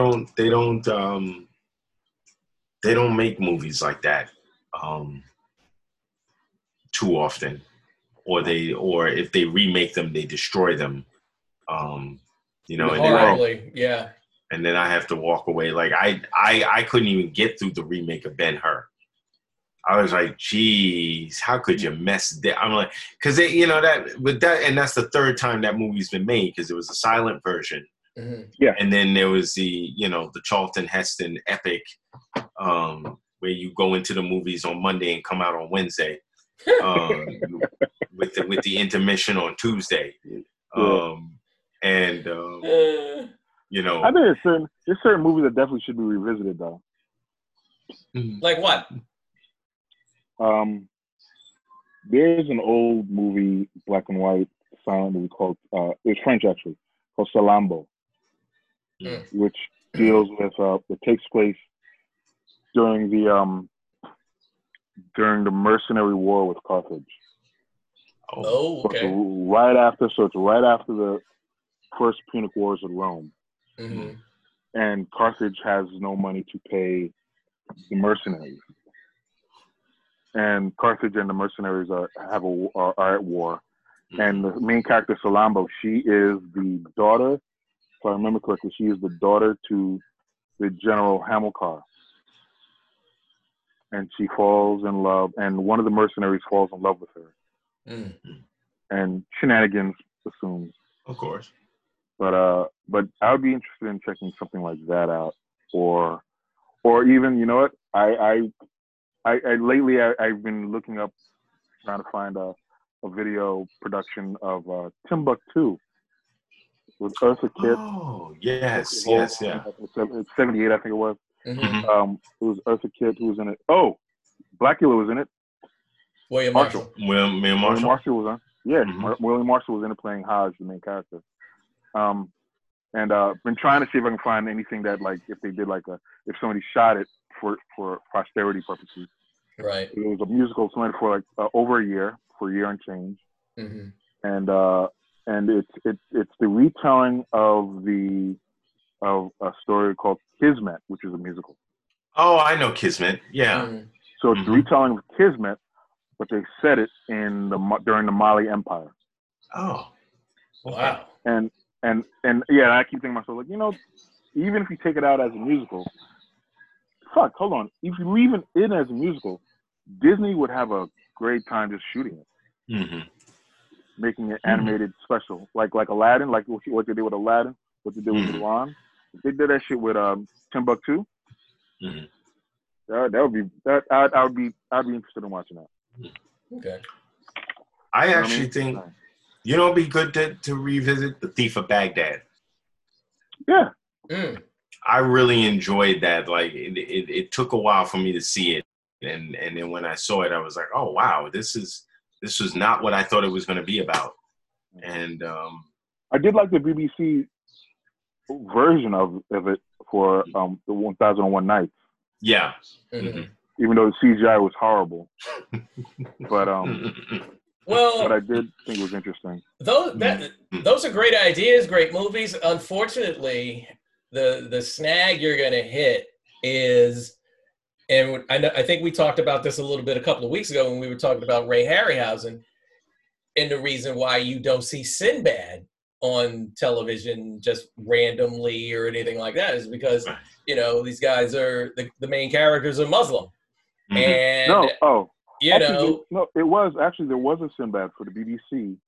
C: don't make movies like that too often, or if they remake them, they destroy them. You know,
A: horribly, yeah.
C: And then I have to walk away. Like I couldn't even get through the remake of Ben-Hur. I was like, geez, how could you mess that? I'm like, because and that's the third time that movie's been made, because it was a silent version.
B: Yeah.
C: And then there was the Charlton Heston epic, where you go into the movies on Monday and come out on Wednesday, with the intermission on Tuesday. I
B: think there's certain movies that definitely should be revisited though.
A: Like what?
B: There's an old movie, black and white, silent movie called it's French actually, called Salambo, which deals with it takes place during the mercenary war with Carthage.
A: Oh, okay.
B: So it's right after the first Punic Wars of Rome, and Carthage has no money to pay the mercenaries. And Carthage and the mercenaries are at war. And the main character, Salambo, she is the daughter, if I remember correctly, she is the daughter to the General Hamilcar. And she falls in love, and one of the mercenaries falls in love with her. And shenanigans assumes.
C: Of course.
B: But I would be interested in checking something like that out. Or even, you know what, I lately I've been looking up, trying to find a video production of Timbuktu with Eartha Kitt.
C: Oh yes, yeah.
B: It's 78, I think it was. It was Eartha Kitt who was in it. Oh, Blackula was in it.
A: William Marshall.
C: William Marshall
B: was on. Yeah, William Marshall was in it playing Hajj, the main character. And been trying to see if I can find anything that, like, if they did if somebody shot it for posterity purposes.
A: Right.
B: It was a musical planned for over a year and change. And it's the retelling of a story called Kismet, which is a musical.
C: Oh, I know Kismet. Yeah.
B: So it's the retelling of Kismet, but they set it during the Mali Empire.
C: Oh.
A: Wow.
B: And yeah, I keep thinking to myself, even if you take it out as a musical, hold on. If you leave it in as a musical, Disney would have a great time just shooting it, making it animated special, like Aladdin, like what they did with Aladdin, what they did with Mulan. If they did that shit with Timbuktu, I'd be interested in watching that.
A: Okay.
C: I actually think it'd be good to revisit The Thief of Baghdad.
B: Yeah.
C: I really enjoyed that. Like it took a while for me to see it, and then when I saw it, I was like, oh wow, this was not what I thought it was going to be about. And
B: I did like the BBC version of it for the 1001 Nights.
C: Yeah.
B: Even though the CGI was horrible, but
A: Well,
B: but I did think it was interesting.
A: Those are great ideas, great movies. Unfortunately, the snag you're going to hit is, and I think we talked about this a little bit a couple of weeks ago when we were talking about Ray Harryhausen, and the reason why you don't see Sinbad on television just randomly or anything like that is because, these guys are, the main characters are Muslim. Mm-hmm. And,
B: there was a Sinbad for the BBC.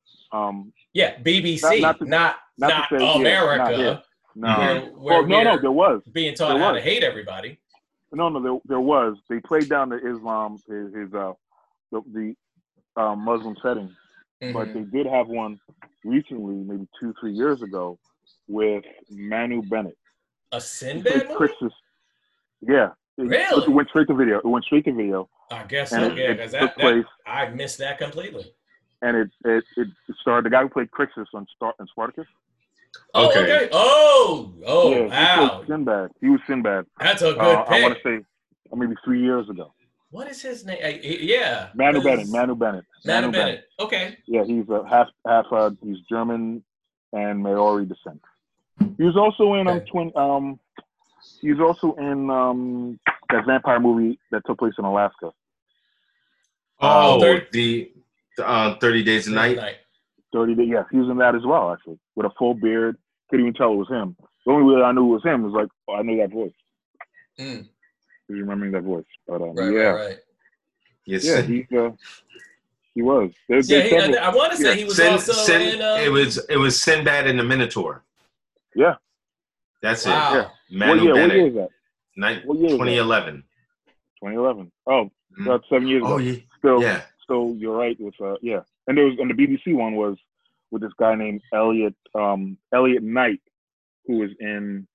A: BBC, not America.
B: No, there was.
A: Being taught how to hate everybody.
B: No, there was. They played down the Islam, the Muslim setting. Mm-hmm. But they did have one recently, maybe 2-3 years ago, with Manu Bennett.
A: A Sinbad movie?
B: Yeah.
A: Really?
B: It went straight to video.
A: I guess so, because I missed that completely.
B: And it starred the guy who played Crixus on Spartacus.
A: Oh, okay. Oh,
B: yeah,
A: wow.
B: He was Sinbad.
A: That's a good pick.
B: I want to say maybe 3 years ago.
A: What is his name?
B: Manu Bennett.
A: Okay.
B: Yeah, he's he's German and Maori descent. He was also in he was also in that vampire movie that took place in Alaska.
C: Oh, the 30 Days a Night.
B: 30 Days. Yeah, he was in that as well, actually, with a full beard. Couldn't even tell it was him. The only way I knew it was him was like, I knew that voice.
A: Mm.
B: Remembering that voice, but
A: right.
C: Yes,
B: yeah, he was.
A: I want to say he was also in.
C: It was Sinbad and the Minotaur.
B: Yeah,
C: that's
A: wow.
C: it. Yeah. Manu Bennett.
B: What year is that?
C: 2011.
B: 2011. Oh, about 7 years ago.
C: Yeah.
B: So you're right with and there was, and the BBC one was with this guy named Elliot Knight, who was in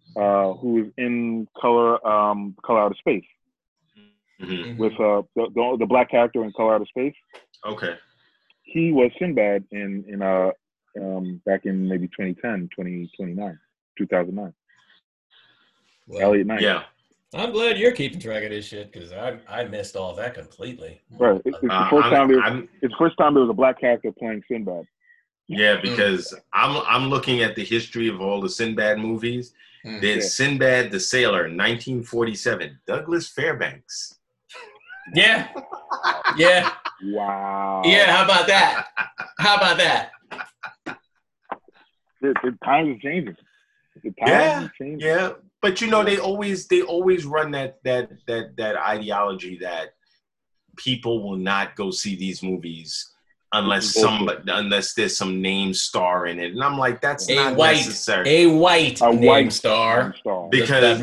B: Color Out of Space. Mm-hmm. With the black character in Color Out of Space.
C: Okay.
B: He was Sinbad in back in maybe 2009.
A: Well,
B: Elliot Knight.
C: Yeah.
A: I'm glad you're keeping track of this shit because I missed all that completely.
B: Right. It's the first time there was a black character playing Sinbad.
C: Yeah, because I'm looking at the history of all the Sinbad movies. There's Sinbad the Sailor, 1947, Douglas Fairbanks.
A: Yeah.
B: Wow.
A: Yeah, how about that?
B: The times are changing.
C: Yeah. But they always run that ideology that people will not go see these movies unless there's some name star in it, and I'm like, that's not necessary.
A: A white name star.
C: Because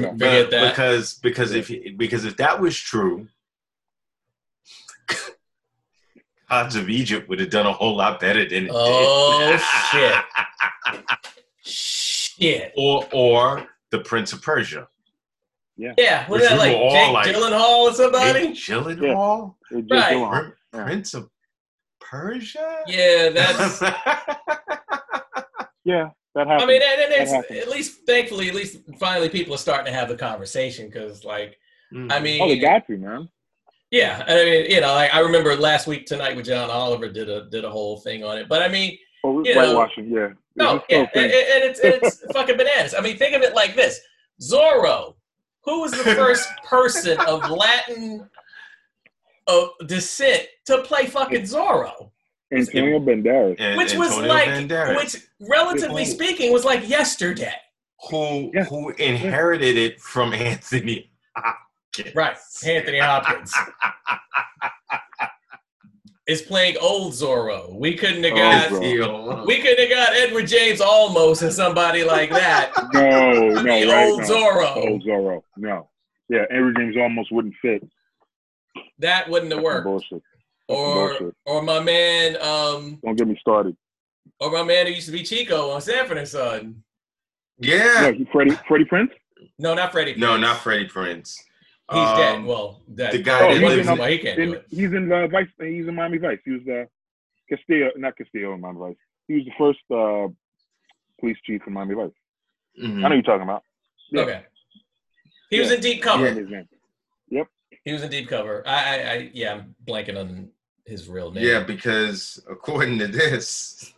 C: if that was true, Gods of Egypt would have done a whole lot better than it did.
A: Oh shit.
C: Or the Prince of Persia.
B: Yeah.
A: Was that like Jake Gyllenhaal or somebody?
C: Jake Gyllenhaal?
B: Yeah.
A: Right.
C: Prince of Persia?
A: Yeah, that's.
B: Yeah, that happened.
A: I mean, and it's at least, thankfully, at least finally people are starting to have the conversation because, like, I mean.
B: Oh, they got you, man.
A: Yeah, I mean, like, I remember last week Tonight with John Oliver did a whole thing on it, but I mean.
B: Whitewashing, yeah.
A: No, yeah, and it's fucking bananas. I mean, think of it like this: Zorro. Who was the first person of Latin descent to play fucking Zorro?
B: Antonio Banderas.
A: Which relatively speaking, was like yesterday.
C: Who inherited it from Anthony Hopkins.
A: Right, Anthony Hopkins. Is playing old Zorro. We couldn't have got Edward James Olmos or somebody like that. Old Zorro.
B: Old Zorro. No. Yeah, Edward James Olmos wouldn't fit.
A: That wouldn't have worked.
B: Bullshit.
A: Or my man.
B: Don't get me started.
A: Or my man who used to be Chico on Sanford and Son.
C: Yeah.
B: No, Freddie Prinze?
A: No, not Freddie Prinze.
C: No, not Freddie Prinze.
A: He's dead. Well,
C: the guy
A: he can't do it.
B: He's in Vice. He's in Miami Vice. He was not Castillo in Miami Vice. He was the first police chief in Miami Vice. Mm-hmm. I know who you're talking about. Yeah.
A: Okay. He was in Deep Cover.
B: Yep.
A: He was in Deep Cover. I'm blanking on his real name.
C: Yeah, because according to this,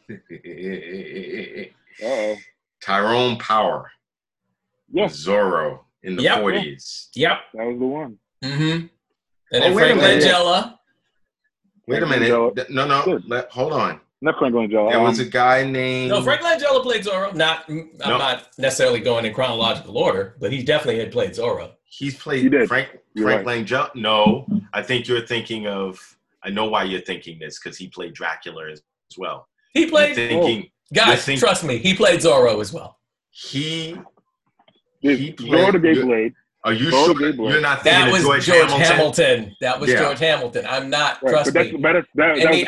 C: Tyrone Power was Zorro in the 40s.
A: Yep.
B: That was the one.
A: Mm-hmm. And then Frank Langella.
C: Wait a minute. No. Hold on.
B: Not Frank Langella.
C: There was a guy named...
A: No, Frank Langella played Zorro. I'm not necessarily going in chronological order, but he definitely had played Zorro.
C: He's played Frank Langella. No, I think you're thinking of... I know why you're thinking this, because he played Dracula as well.
A: He played... Guys, trust me, he played Zorro as well.
C: He
B: played... Zorro the Gay Blade.
C: Are you sure you're not thinking of George Hamilton?
A: That was George Hamilton. I'm not.
B: Right,
A: trust me.
B: And the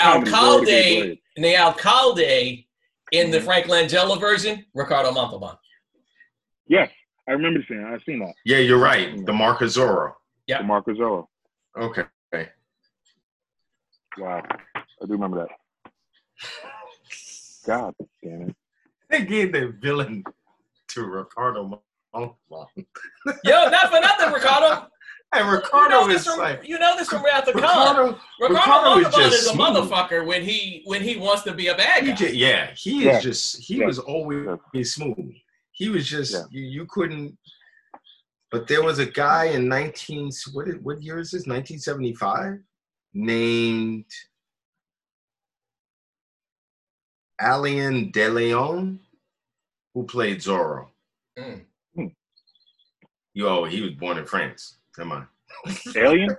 A: Alcalde in the Frank Langella version, Ricardo Montalban.
B: Yes, I remember seeing that. I've seen that.
C: Yeah, you're right. The Mark of Zorro.
A: Yeah,
B: the Mark of Zorro.
C: Okay.
B: Wow, I do remember that. God damn it!
C: They gave the villain to Ricardo.
A: Yo, not for nothing, Ricardo.
C: And Ricardo is like,
A: you know this from Wrath of Khan. Ricardo Montalban is a motherfucker when he wants to be a bad guy.
C: He was always smooth. He was just you couldn't. But there was a guy in what year is this? 1975, named Alain De Leon, who played Zorro. Yo, he was born in France. Come on.
B: Alien?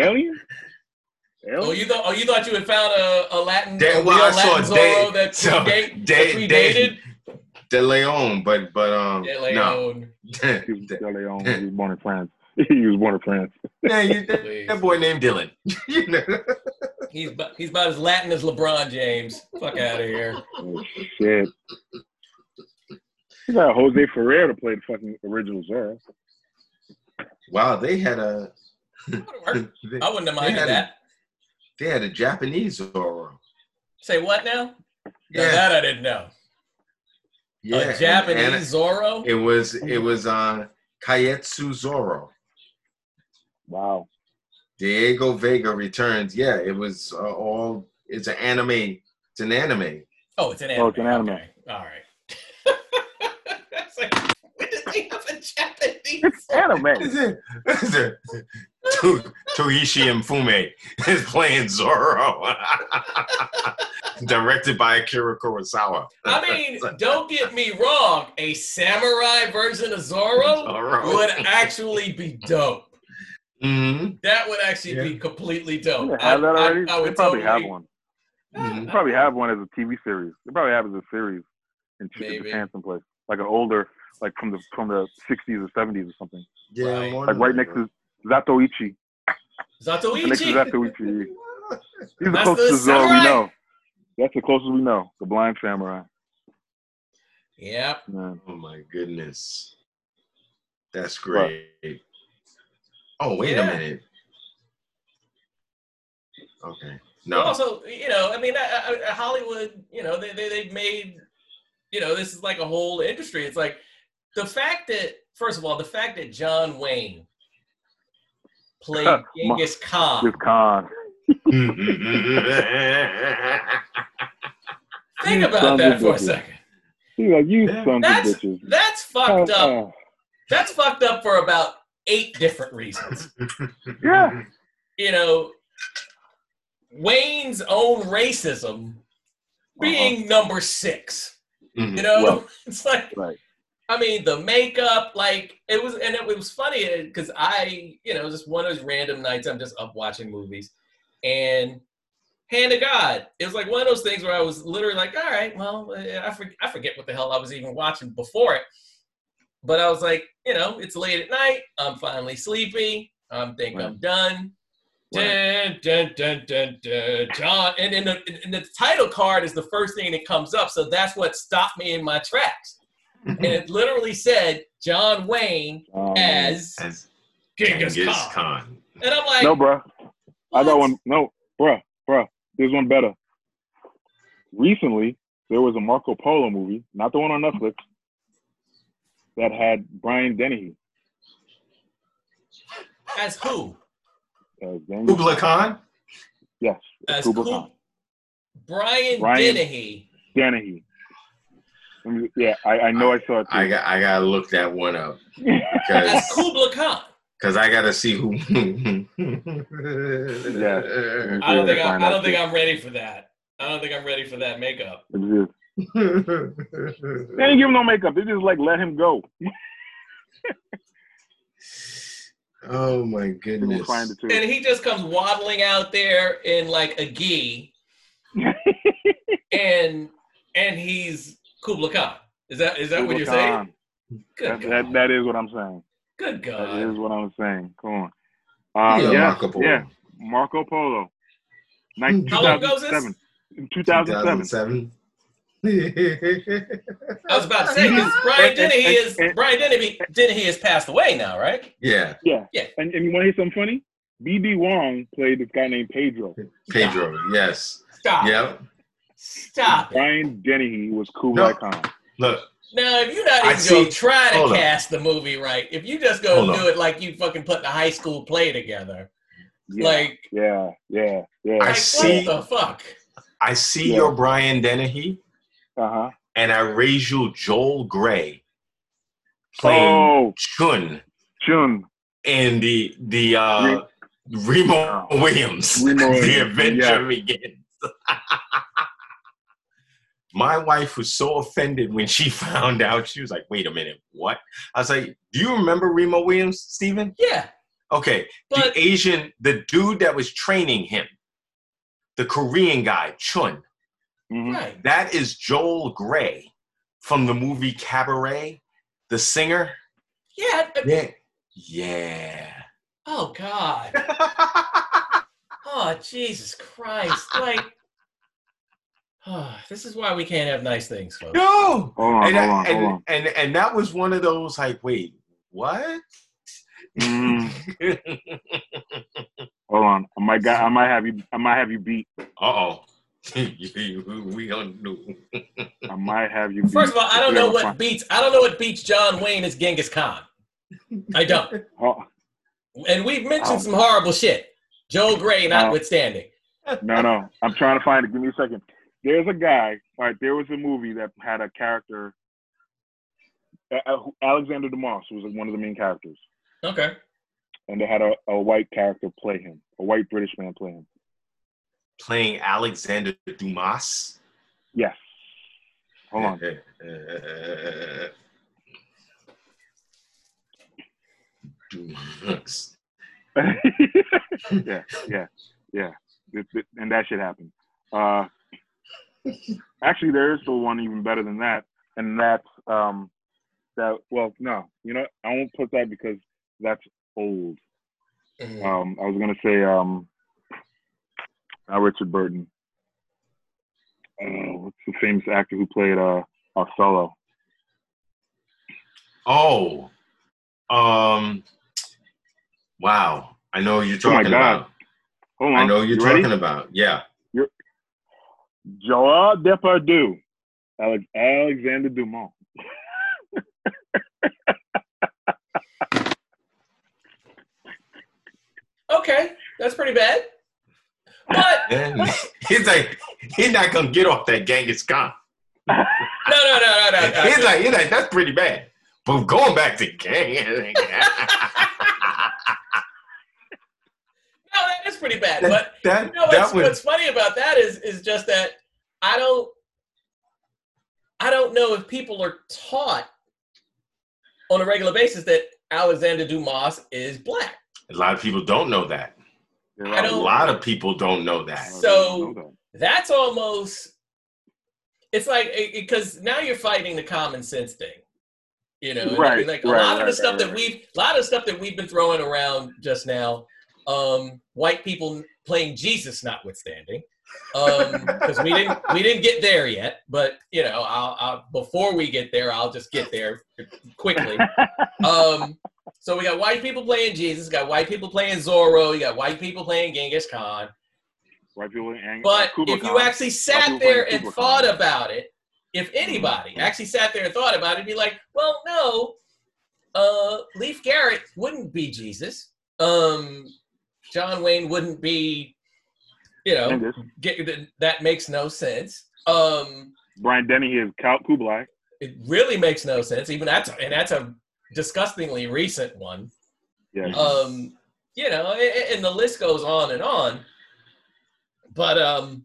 A: Oh, you thought you had found a Latin Zorro that predated?
C: De Leon, but
A: De Leon.
B: No. De Leon. He was born in France. He was born in France.
C: Yeah, that boy named Dylan. You know?
A: He's about as Latin as LeBron James. Fuck out of here.
B: Oh, shit. You got Jose Ferrer to play the fucking original Zorro.
C: Wow, they had a...
A: I wouldn't have minded that.
C: They had a Japanese Zorro.
A: Say what now?
C: Yeah.
A: No, that I didn't know.
C: Yeah,
A: a Japanese Zorro?
C: It was Kaietsu Zorro.
B: Wow.
C: Diego Vega returns. Yeah, it was it's an anime. It's an anime.
A: Oh, it's an anime.
B: Oh, it's an anime.
A: Okay. All right. That's like, when does he have a Japanese?
B: It's anime.
C: Toishi Mfume is playing Zorro. Directed by Akira Kurosawa.
A: I mean, don't get me wrong. A samurai version of Zorro would actually be dope.
C: Mm-hmm.
A: That would actually be completely dope.
B: They have that already?
A: I would
B: they probably
A: totally
B: have one. They probably have one as a TV series. They probably have it as a series in Japan someplace. Like an older, like from the 60s or 70s or something.
C: Yeah,
B: like right next to Zatoichi.
A: Zatoichi?
B: Next to Zatoichi. He's the closest to Zorro we know. That's the closest we know. The blind samurai.
A: Yep.
B: Yeah.
C: Oh my goodness. That's great. Oh, wait a minute. Okay. No.
A: Also, I mean, Hollywood, they made, this is like a whole industry. It's like the fact that John Wayne played Genghis Khan.
B: Genghis Khan.
A: Think about that for a second.
B: He's like, you sons of bitches.
A: That's fucked up. That's fucked up for about 8 different reasons.
B: Yeah.
A: Wayne's own racism being number 6. It's like, I mean, the makeup, like it was funny because just one of those random nights I'm just up watching movies, and hand to God, it was like one of those things where I was literally like, all right, well, I forget what the hell I was even watching before it. But I was like, it's late at night. I'm finally sleepy. I'm done. Dun, dun, dun, dun, dun, John. And in the title card is the first thing that comes up. So that's what stopped me in my tracks. And it literally said John Wayne as Genghis Khan. And I'm like,
B: no, bro. I got one. No, bro. There's one better. Recently, there was a Marco Polo movie, not the one on Netflix, that had Brian Dennehy.
A: As who?
C: Kubla Khan?
B: Yes.
A: As
B: Kubla Khan.
A: Brian Dennehy.
B: Dennehy. Yeah, I know I saw it too.
C: I gotta look that one up.
A: As Kubla Khan.
C: Because I gotta see who.
B: Yeah.
A: I don't think I'm ready for that. I don't think I'm ready for that makeup.
B: They didn't give him no makeup. They just like let him go.
C: Oh my goodness!
A: And he just comes waddling out there in like a gi, and he's Kubla Khan. Is that what you're saying?
B: That is what I'm saying.
A: Good God.
B: That is what I'm saying. Come on. Marco Polo.
A: How long ago was this?
B: 2007.
A: I was about to say, because Brian Dennehy has passed away now, right?
C: Yeah.
B: And you want to hear something funny? B.D. Wong played this guy named Pedro.
C: Yes.
A: Stop.
C: Yep.
A: Stop.
B: Brian Dennehy was Kublai Khan.
C: Look.
A: Now, if you're not even going to try to cast the movie right, if you just go do it like you fucking put the high school play together,
B: Yeah.
C: I see.
A: What the fuck?
C: I see your Brian Dennehy. And I raise you Joel Grey playing Chun. And the Remo Williams. The adventure begins. My wife was so offended when she found out. She was like, wait a minute, what? I was like, do you remember Remo Williams, Steven?
A: Yeah.
C: Okay. The dude that was training him, the Korean guy, Chun.
A: Right.
C: That is Joel Grey from the movie Cabaret, the singer. Yeah.
A: Oh, God. Oh, Jesus Christ. Like, this is why we can't have nice things, folks.
C: No.
B: Hold on.
C: And that was one of those, like, wait, what?
B: Hold on. I might have you beat.
C: Uh-oh. We don't know.
B: I might have you beat.
A: First of all, I don't know what beats John Wayne as Genghis Khan. I don't. And we've mentioned some horrible shit. Joel Grey notwithstanding.
B: No. I'm trying to find it. Give me a second. There's a guy, all right, there was a movie that had a character, Alexander Dumas was one of the main characters.
A: Okay.
B: And they had a white character play him, a white British man play him.
C: Playing Alexander Dumas?
B: Yes. Hold on.
C: Dumas.
B: Yeah. And that shit happened. Actually, there is still one even better than that, and that's no, you know, I won't put that because that's old. I was gonna say Richard Burton. What's the famous actor who played Othello?
C: Wow. I know what you're talking about.
B: Hold on.
C: I know what you're talking about. Yeah.
B: Gerard Depardieu, Alexander Dumas.
C: Okay,
A: that's pretty bad. But
C: he's like, he's not gonna get off that Genghis Khan.
A: No.
C: He's like, that's pretty bad. But going back to gang.
A: No, that is pretty bad. But what's funny about that is just that I don't know if people are taught on a regular basis that Alexander Dumas is black.
C: A lot of people don't know that. A lot of people don't know that.
A: So that's almost, it's like, because now you're fighting the common sense thing. You know, a lot of the stuff that we've been throwing around just now, white people playing Jesus notwithstanding, because we didn't get there yet. But you know, I'll before we get there, I'll just get there quickly. So we got white people playing Jesus, got white people playing Zorro, you got white people playing Genghis Khan.
B: White people
A: but if you actually sat there and thought about it, if anybody actually sat there and thought about it, it'd be like, well, no, Leif Garrett wouldn't be Jesus. John Wayne wouldn't be, that makes no sense.
B: Brian Denny is Count Kublai.
A: It really makes no sense. Even that's a disgustingly recent one.
B: Yeah.
A: And the list goes on and on. But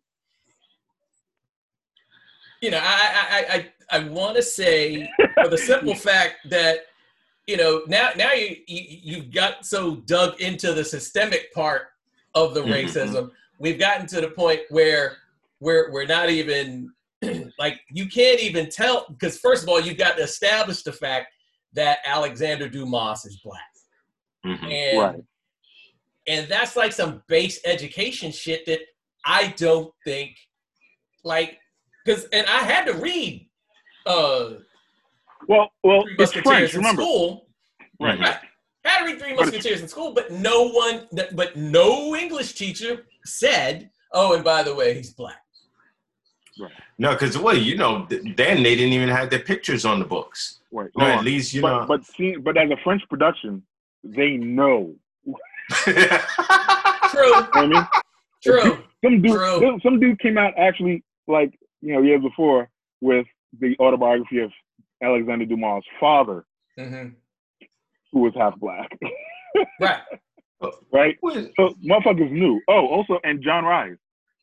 A: I want to say for the simple fact that now you've got so dug into the systemic part of the racism. We've gotten to the point where we're not even like, you can't even tell, because first of all, you've got to establish the fact that Alexander Dumas is black. And that's like some base education shit that I don't think, like, and I had to read
B: Three
A: Musketeers
B: French,
A: in
B: remember.
A: School.
B: Right.
A: Had to read Three Musketeers in school, but no English teacher said, oh, and by the way, he's black.
B: Right.
C: No, because then they didn't even have their pictures on the books.
B: Right.
C: No, at least
B: But as a French production, they know.
A: True.
B: I mean,
A: True.
B: Some dude came out actually, like, years before with the autobiography of Alexander Dumas' father, who was half black.
A: Right.
B: Right? So motherfuckers knew. Oh, also, and John Rhys.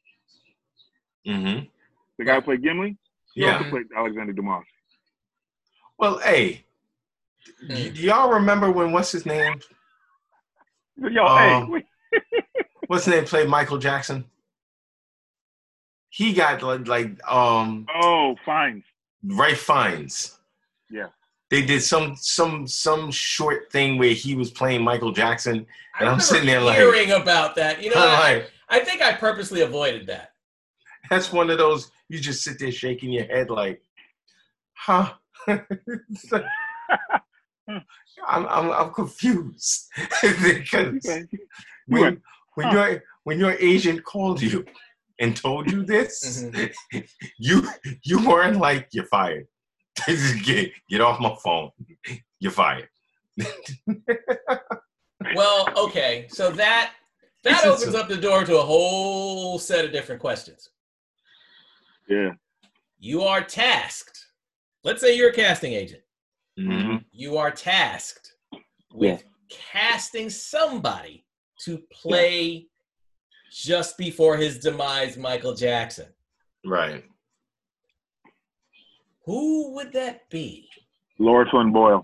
B: The guy who played Gimli? He also played Alexander Dumas.
C: Well, hey, do y'all remember when, what's his name? What's his name played Michael Jackson? He got
B: Fines.
C: Right, Fines.
B: Yeah.
C: They did some short thing where he was playing Michael Jackson, and I'm sitting there
A: hearing about that. I think I purposely avoided that.
C: That's one of those, you just sit there shaking your head like, huh? I'm confused because when your agent called you and told you this, you weren't like, you're fired. Get off my phone. You're fired.
A: Well, okay, so that opens up the door to a whole set of different questions.
B: Yeah.
A: You are tasked. Let's say you're a casting agent.
C: Mm-hmm.
A: You are tasked with casting somebody to play just before his demise, Michael Jackson.
C: Right.
A: Who would that be?
B: Laura Flynn Boyle.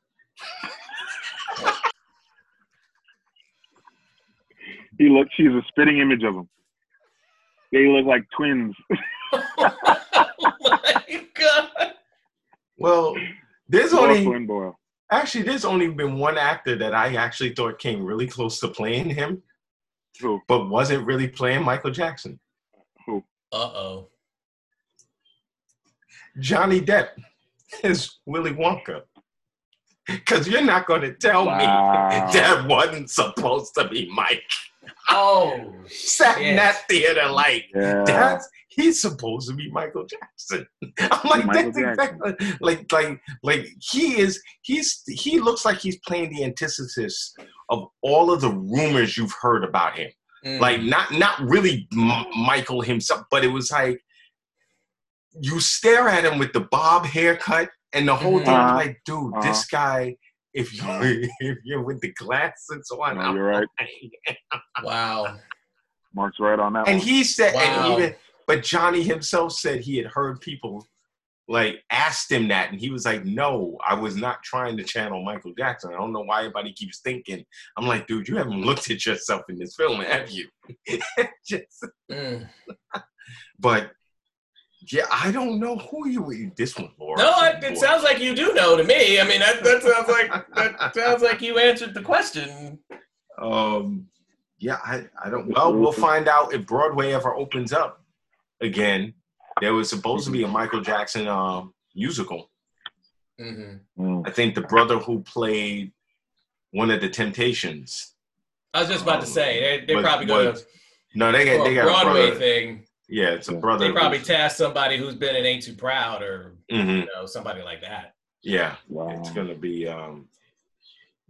B: She's a spitting image of him. They look like twins.
A: Oh my God.
C: Well, there's
B: Laura
C: only
B: Flynn Boyle.
C: Actually, there's only been one actor that I actually thought came really close to playing him.
B: Who?
C: But wasn't really playing Michael Jackson.
B: Who?
A: Uh-oh.
C: Johnny Depp is Willy Wonka. Because you're not going to tell me that wasn't supposed to be Mike.
A: Oh,
C: sat in that theater like, he's supposed to be Michael Jackson. I'm like, he looks like he's playing the antithesis of all of the rumors you've heard about him. Like, not really Michael himself, but it was like, you stare at him with the bob haircut and the whole thing, like, dude, this guy, if you're with the glasses on,
B: you're right.
A: Wow.
B: Mark's right on that
C: and
B: one.
C: he said, but Johnny himself said he had heard people like asked him that, and he was like, no, I was not trying to channel Michael Jackson. I don't know why everybody keeps thinking. I'm like, dude, you haven't looked at yourself in this film, have you? But yeah, I don't know who you. This one, Laura.
A: No, it sounds like you do know to me. I mean, that sounds like you answered the question.
C: Yeah, I don't. Well, we'll find out if Broadway ever opens up again. There was supposed to be a Michael Jackson musical. I think the brother who played one of the Temptations.
A: I was just about to say they're probably going to.
C: No, they got
A: a Broadway
C: a brother
A: thing.
C: Yeah, it's a brother.
A: They probably tasked somebody who's been in Ain't Too Proud or somebody like that.
C: Yeah, it's gonna be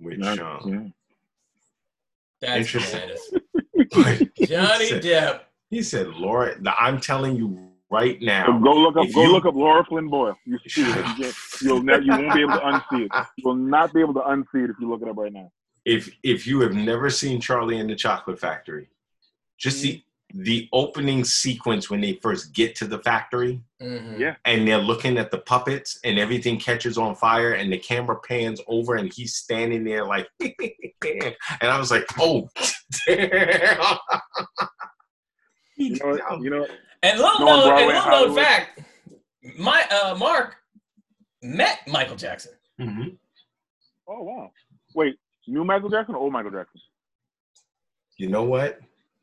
A: that's bananas. Johnny Depp
C: He said, Laura, I'm telling you right now.
B: So go look up Laura Flynn Boyle. You see it. You won't be able to unsee it. You will not be able to unsee it if you look it up right now.
C: If you have never seen Charlie and the Chocolate Factory, just the opening sequence when they first get to the factory, and they're looking at the puppets and everything catches on fire and the camera pans over and he's standing there like, and I was like, oh, damn.
B: You know.
A: And little known fact, Mark met Michael Jackson.
C: Mm-hmm.
B: Oh wow! Wait, new Michael Jackson or old Michael Jackson?
C: You know what?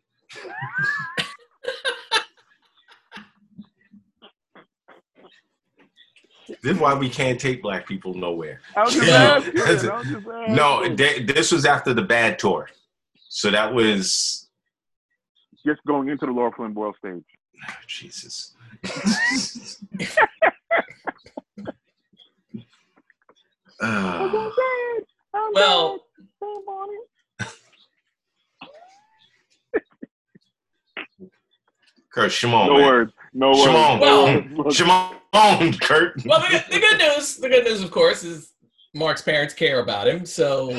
C: This is why we can't take black people nowhere. No, this was after the Bad tour, so that was
B: just going into the Laura Flynn Boyle stage.
C: Oh, Jesus.
A: Well.
C: Kurt, Shimon.
B: No words.
C: Shimon.
A: Well,
C: Shimon, Kurt.
A: Well, the good news, of course, is Mark's parents care about him, so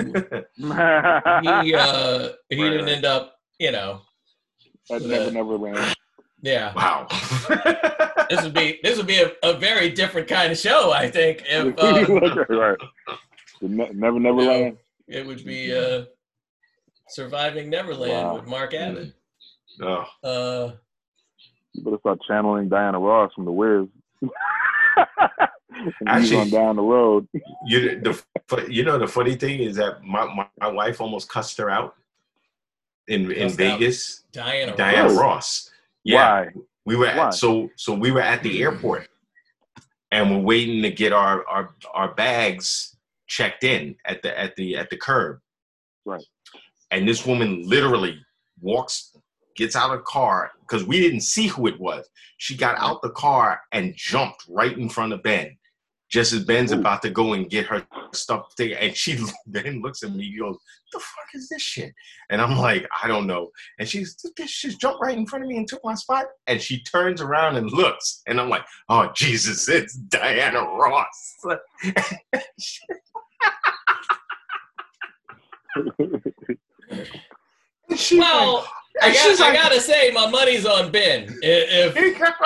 A: he didn't end up,
B: That never ran.
A: Yeah.
C: Wow.
A: This would be a very different kind of show, I think. If
B: right. Never ran.
A: It would be Surviving Neverland with Mark Abbott.
C: Oh.
B: You better start channeling Diana Ross from The Wiz. Actually, on down the road.
C: The funny thing is that my wife almost cussed her out in Vegas.
A: Diana
C: Ross. Yeah.
B: Why?
C: We were so we were at the airport and we're waiting to get our bags checked in at the curb.
B: Right.
C: And this woman literally gets out of the car because we didn't see who it was. She got out the car and jumped right in front of Ben, just as Ben's about to go and get her stuff there. And she then looks at me and goes, "The fuck is this shit?" And I'm like, "I don't know." And she's jumped right in front of me and took my spot. And she turns around and looks. And I'm like, "Oh, Jesus, it's Diana Ross."
A: Well, I gotta say, my money's on Ben. If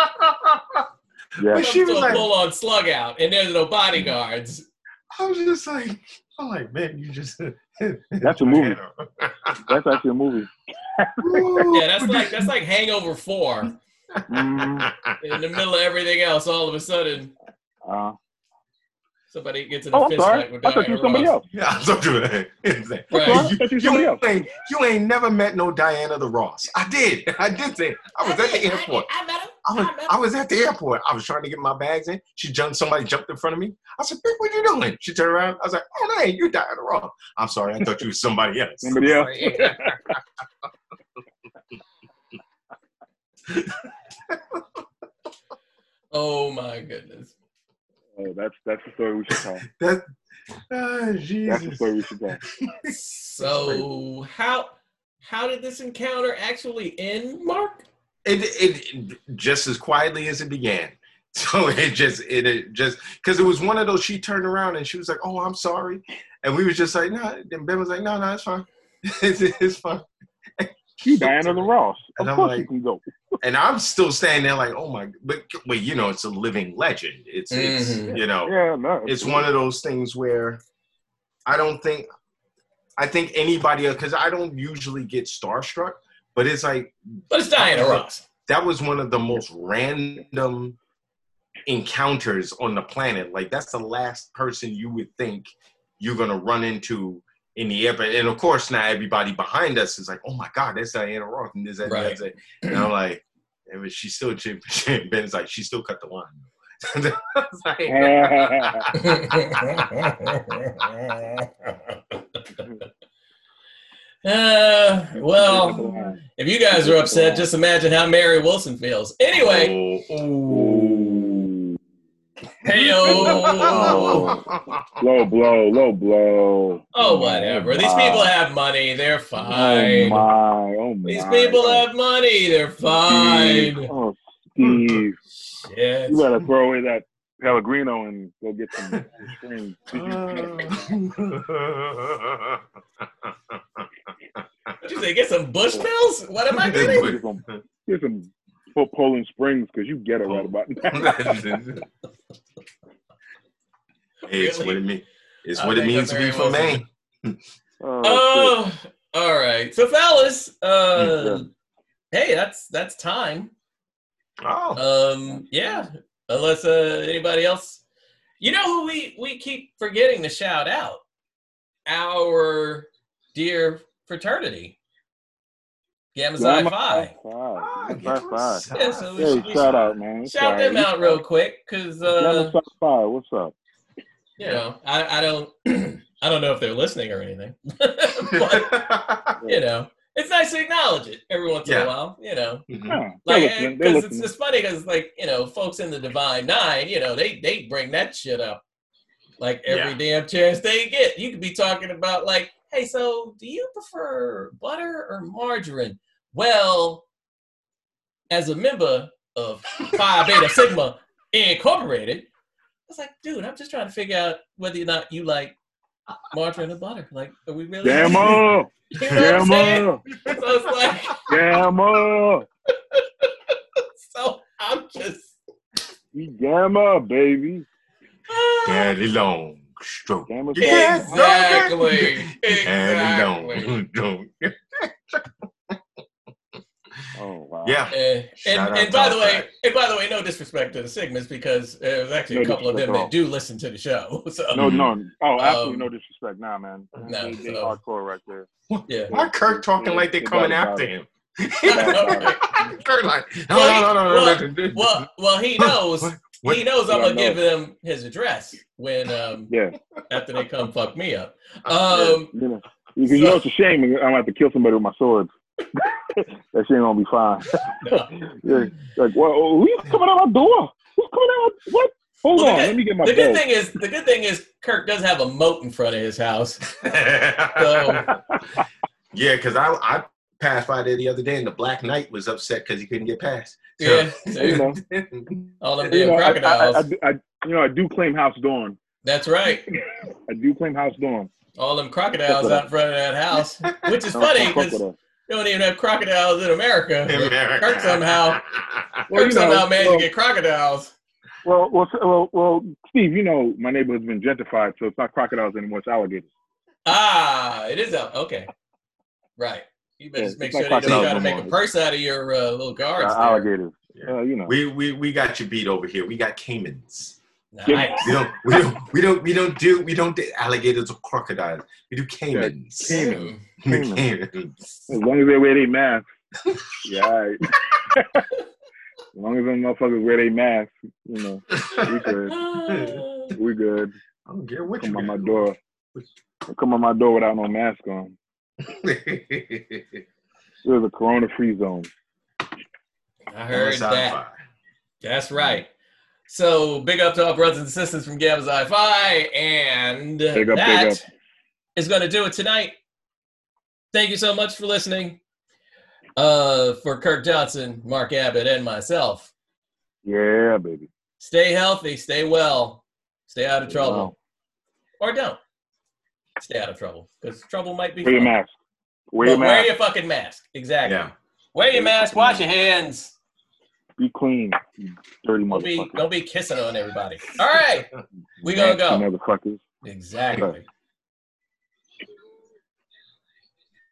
C: she was like,
A: full on slug out, and there's no bodyguards.
C: I was just like, man, you just.
B: That's a movie. That's actually a movie.
A: Yeah, that's like Hangover 4. In the middle of everything else, all of a sudden. Somebody gets in a fist fight with Diana Ross.
B: Somebody else.
C: Yeah, I thought you were
A: Right.
C: You ain't never met no Diana the Ross. I did say I was at the airport.
A: I met him.
C: I was at the airport. I was trying to get my bags in. Somebody jumped in front of me. I said, "Big, what you doing?" She turned around. I was like, "Oh, no, you're Diana Ross." I'm sorry. I thought you was somebody else.
B: Somebody else.
A: Oh my goodness.
B: Oh, that's the story we should tell.
C: Jesus.
B: That's the story we should tell.
A: So how did this encounter actually end, Mark?
C: It just as quietly as it began. So it just because it was one of those. She turned around and she was like, "Oh, I'm sorry," and we was just like, "No." And Ben was like, "No, it's fine. It's fine."
B: Diana the Ross. Of course you can go.
C: And I'm still standing there like, oh my, but it's a living legend. It's it's one of those things where I think anybody, because I don't usually get starstruck, but it's
A: Diana Ross.
C: That was one of the most random encounters on the planet. Like, that's the last person you would think you're going to run into in the airport. And of course, now everybody behind us is like, "Oh my God, that's Diana Ross." And this,
A: right.
C: And I'm like, she still, Ben's like, she still cut the line.
A: Well, if you guys are upset, just imagine how Mary Wilson feels. Anyway. Hey,
B: low blow.
A: Oh, whatever. These people have money. They're fine.
B: Oh my.
A: These people have money. They're fine.
B: Oh, Steve.
A: Shit.
B: You better throw away that Pellegrino and go get some strings.
A: What'd you say? Get some Bushmills? What am I getting?
B: Get some Poland Springs because you get it right about now.
C: Hey, it's what it means. It's what it means to be from Maine.
A: Oh, all right. So, fellas, hey, that's time.
C: Oh.
A: Yeah. Unless anybody else, you know who we keep forgetting to shout out? Our dear fraternity, Gamma Psi Phi.
B: Yeah,
A: so
B: hey, shout out, man.
A: Shout them out real quick, because
B: Gamma Psi Phi, what's up?
A: You know, I don't I don't know if they're listening or anything, but you know, it's nice to acknowledge it every once in a while. You know, like because it's funny because like you know, folks in the Divine Nine, you know, they bring that shit up like every damn chance they get. You could be talking about like, hey, so do you prefer butter or margarine? Well, as a member of Phi Beta Sigma Incorporated, I was like, dude, I'm just trying to figure out whether or not you like margarine or butter. Like, are we really?
B: Gamma!
A: You know Gamma! So it's like,
B: Gamma!
A: So I'm just.
B: Gamma, baby.
C: Daddy long stroke.
B: Gamma
A: Exactly.
B: Oh wow!
C: Yeah,
A: and by the way, no disrespect to the Sigmas because there's actually a couple of them that do listen to the show. So
B: absolutely no disrespect, nah, man. They hardcore right there.
A: Yeah,
C: why Kirk talking like they're coming after him? Kirk like
A: no. Well, he knows. He knows I'm gonna give him his address when after they come fuck me up.
B: You know it's a shame. I'm gonna have to kill somebody with my swords. That shit gonna be fine. No. Like, well, who's coming out my door? Who's coming out? What? Hold on, let me get my.
A: The good thing is, Kirk does have a moat in front of his house. So.
C: Yeah, because I passed by there the other day, and the Black Knight was upset because he couldn't get past. So.
A: Yeah, all them damn crocodiles.
B: I do claim House Dawn.
A: That's right.
B: I do claim House Dawn.
A: All them crocodiles out front of that house, which is funny because. They don't even have crocodiles in America. Kirk somehow managed to get crocodiles.
B: Well, Steve, you know my neighborhood's been gentrified, so it's not crocodiles anymore; it's alligators.
A: It is okay. Right. You better just make sure they don't try to make a purse out of your little guards.
B: Alligators.
C: Yeah.
B: You know.
C: We got you beat over here. We got caimans.
A: Nice.
C: We don't do alligators or crocodiles. We do caimans.
B: Caimans. As long as they wear their masks. Yeah, all right. As long as them motherfuckers wear their masks, you know, we good. We good.
C: I don't care what
B: come on my door. Come on my door without no mask on. There's a corona-free zone.
A: I heard that. That's right. So big up to our brothers and sisters from Gamma Psi Phi, and big up. Is going to do it tonight. Thank you so much for listening. For Kirk Johnson, Mark Abbott, and myself.
B: Yeah, baby.
A: Stay healthy, stay well, stay out of trouble. Or don't. Stay out of trouble, because trouble might be
B: Wear your mask.
A: Wear your fucking mask. Exactly. Yeah. Wear your mask, wash your hands.
B: Be clean, you dirty motherfucker.
A: Don't be kissing on everybody. All right. We gonna go.
B: Motherfuckers.
A: Exactly.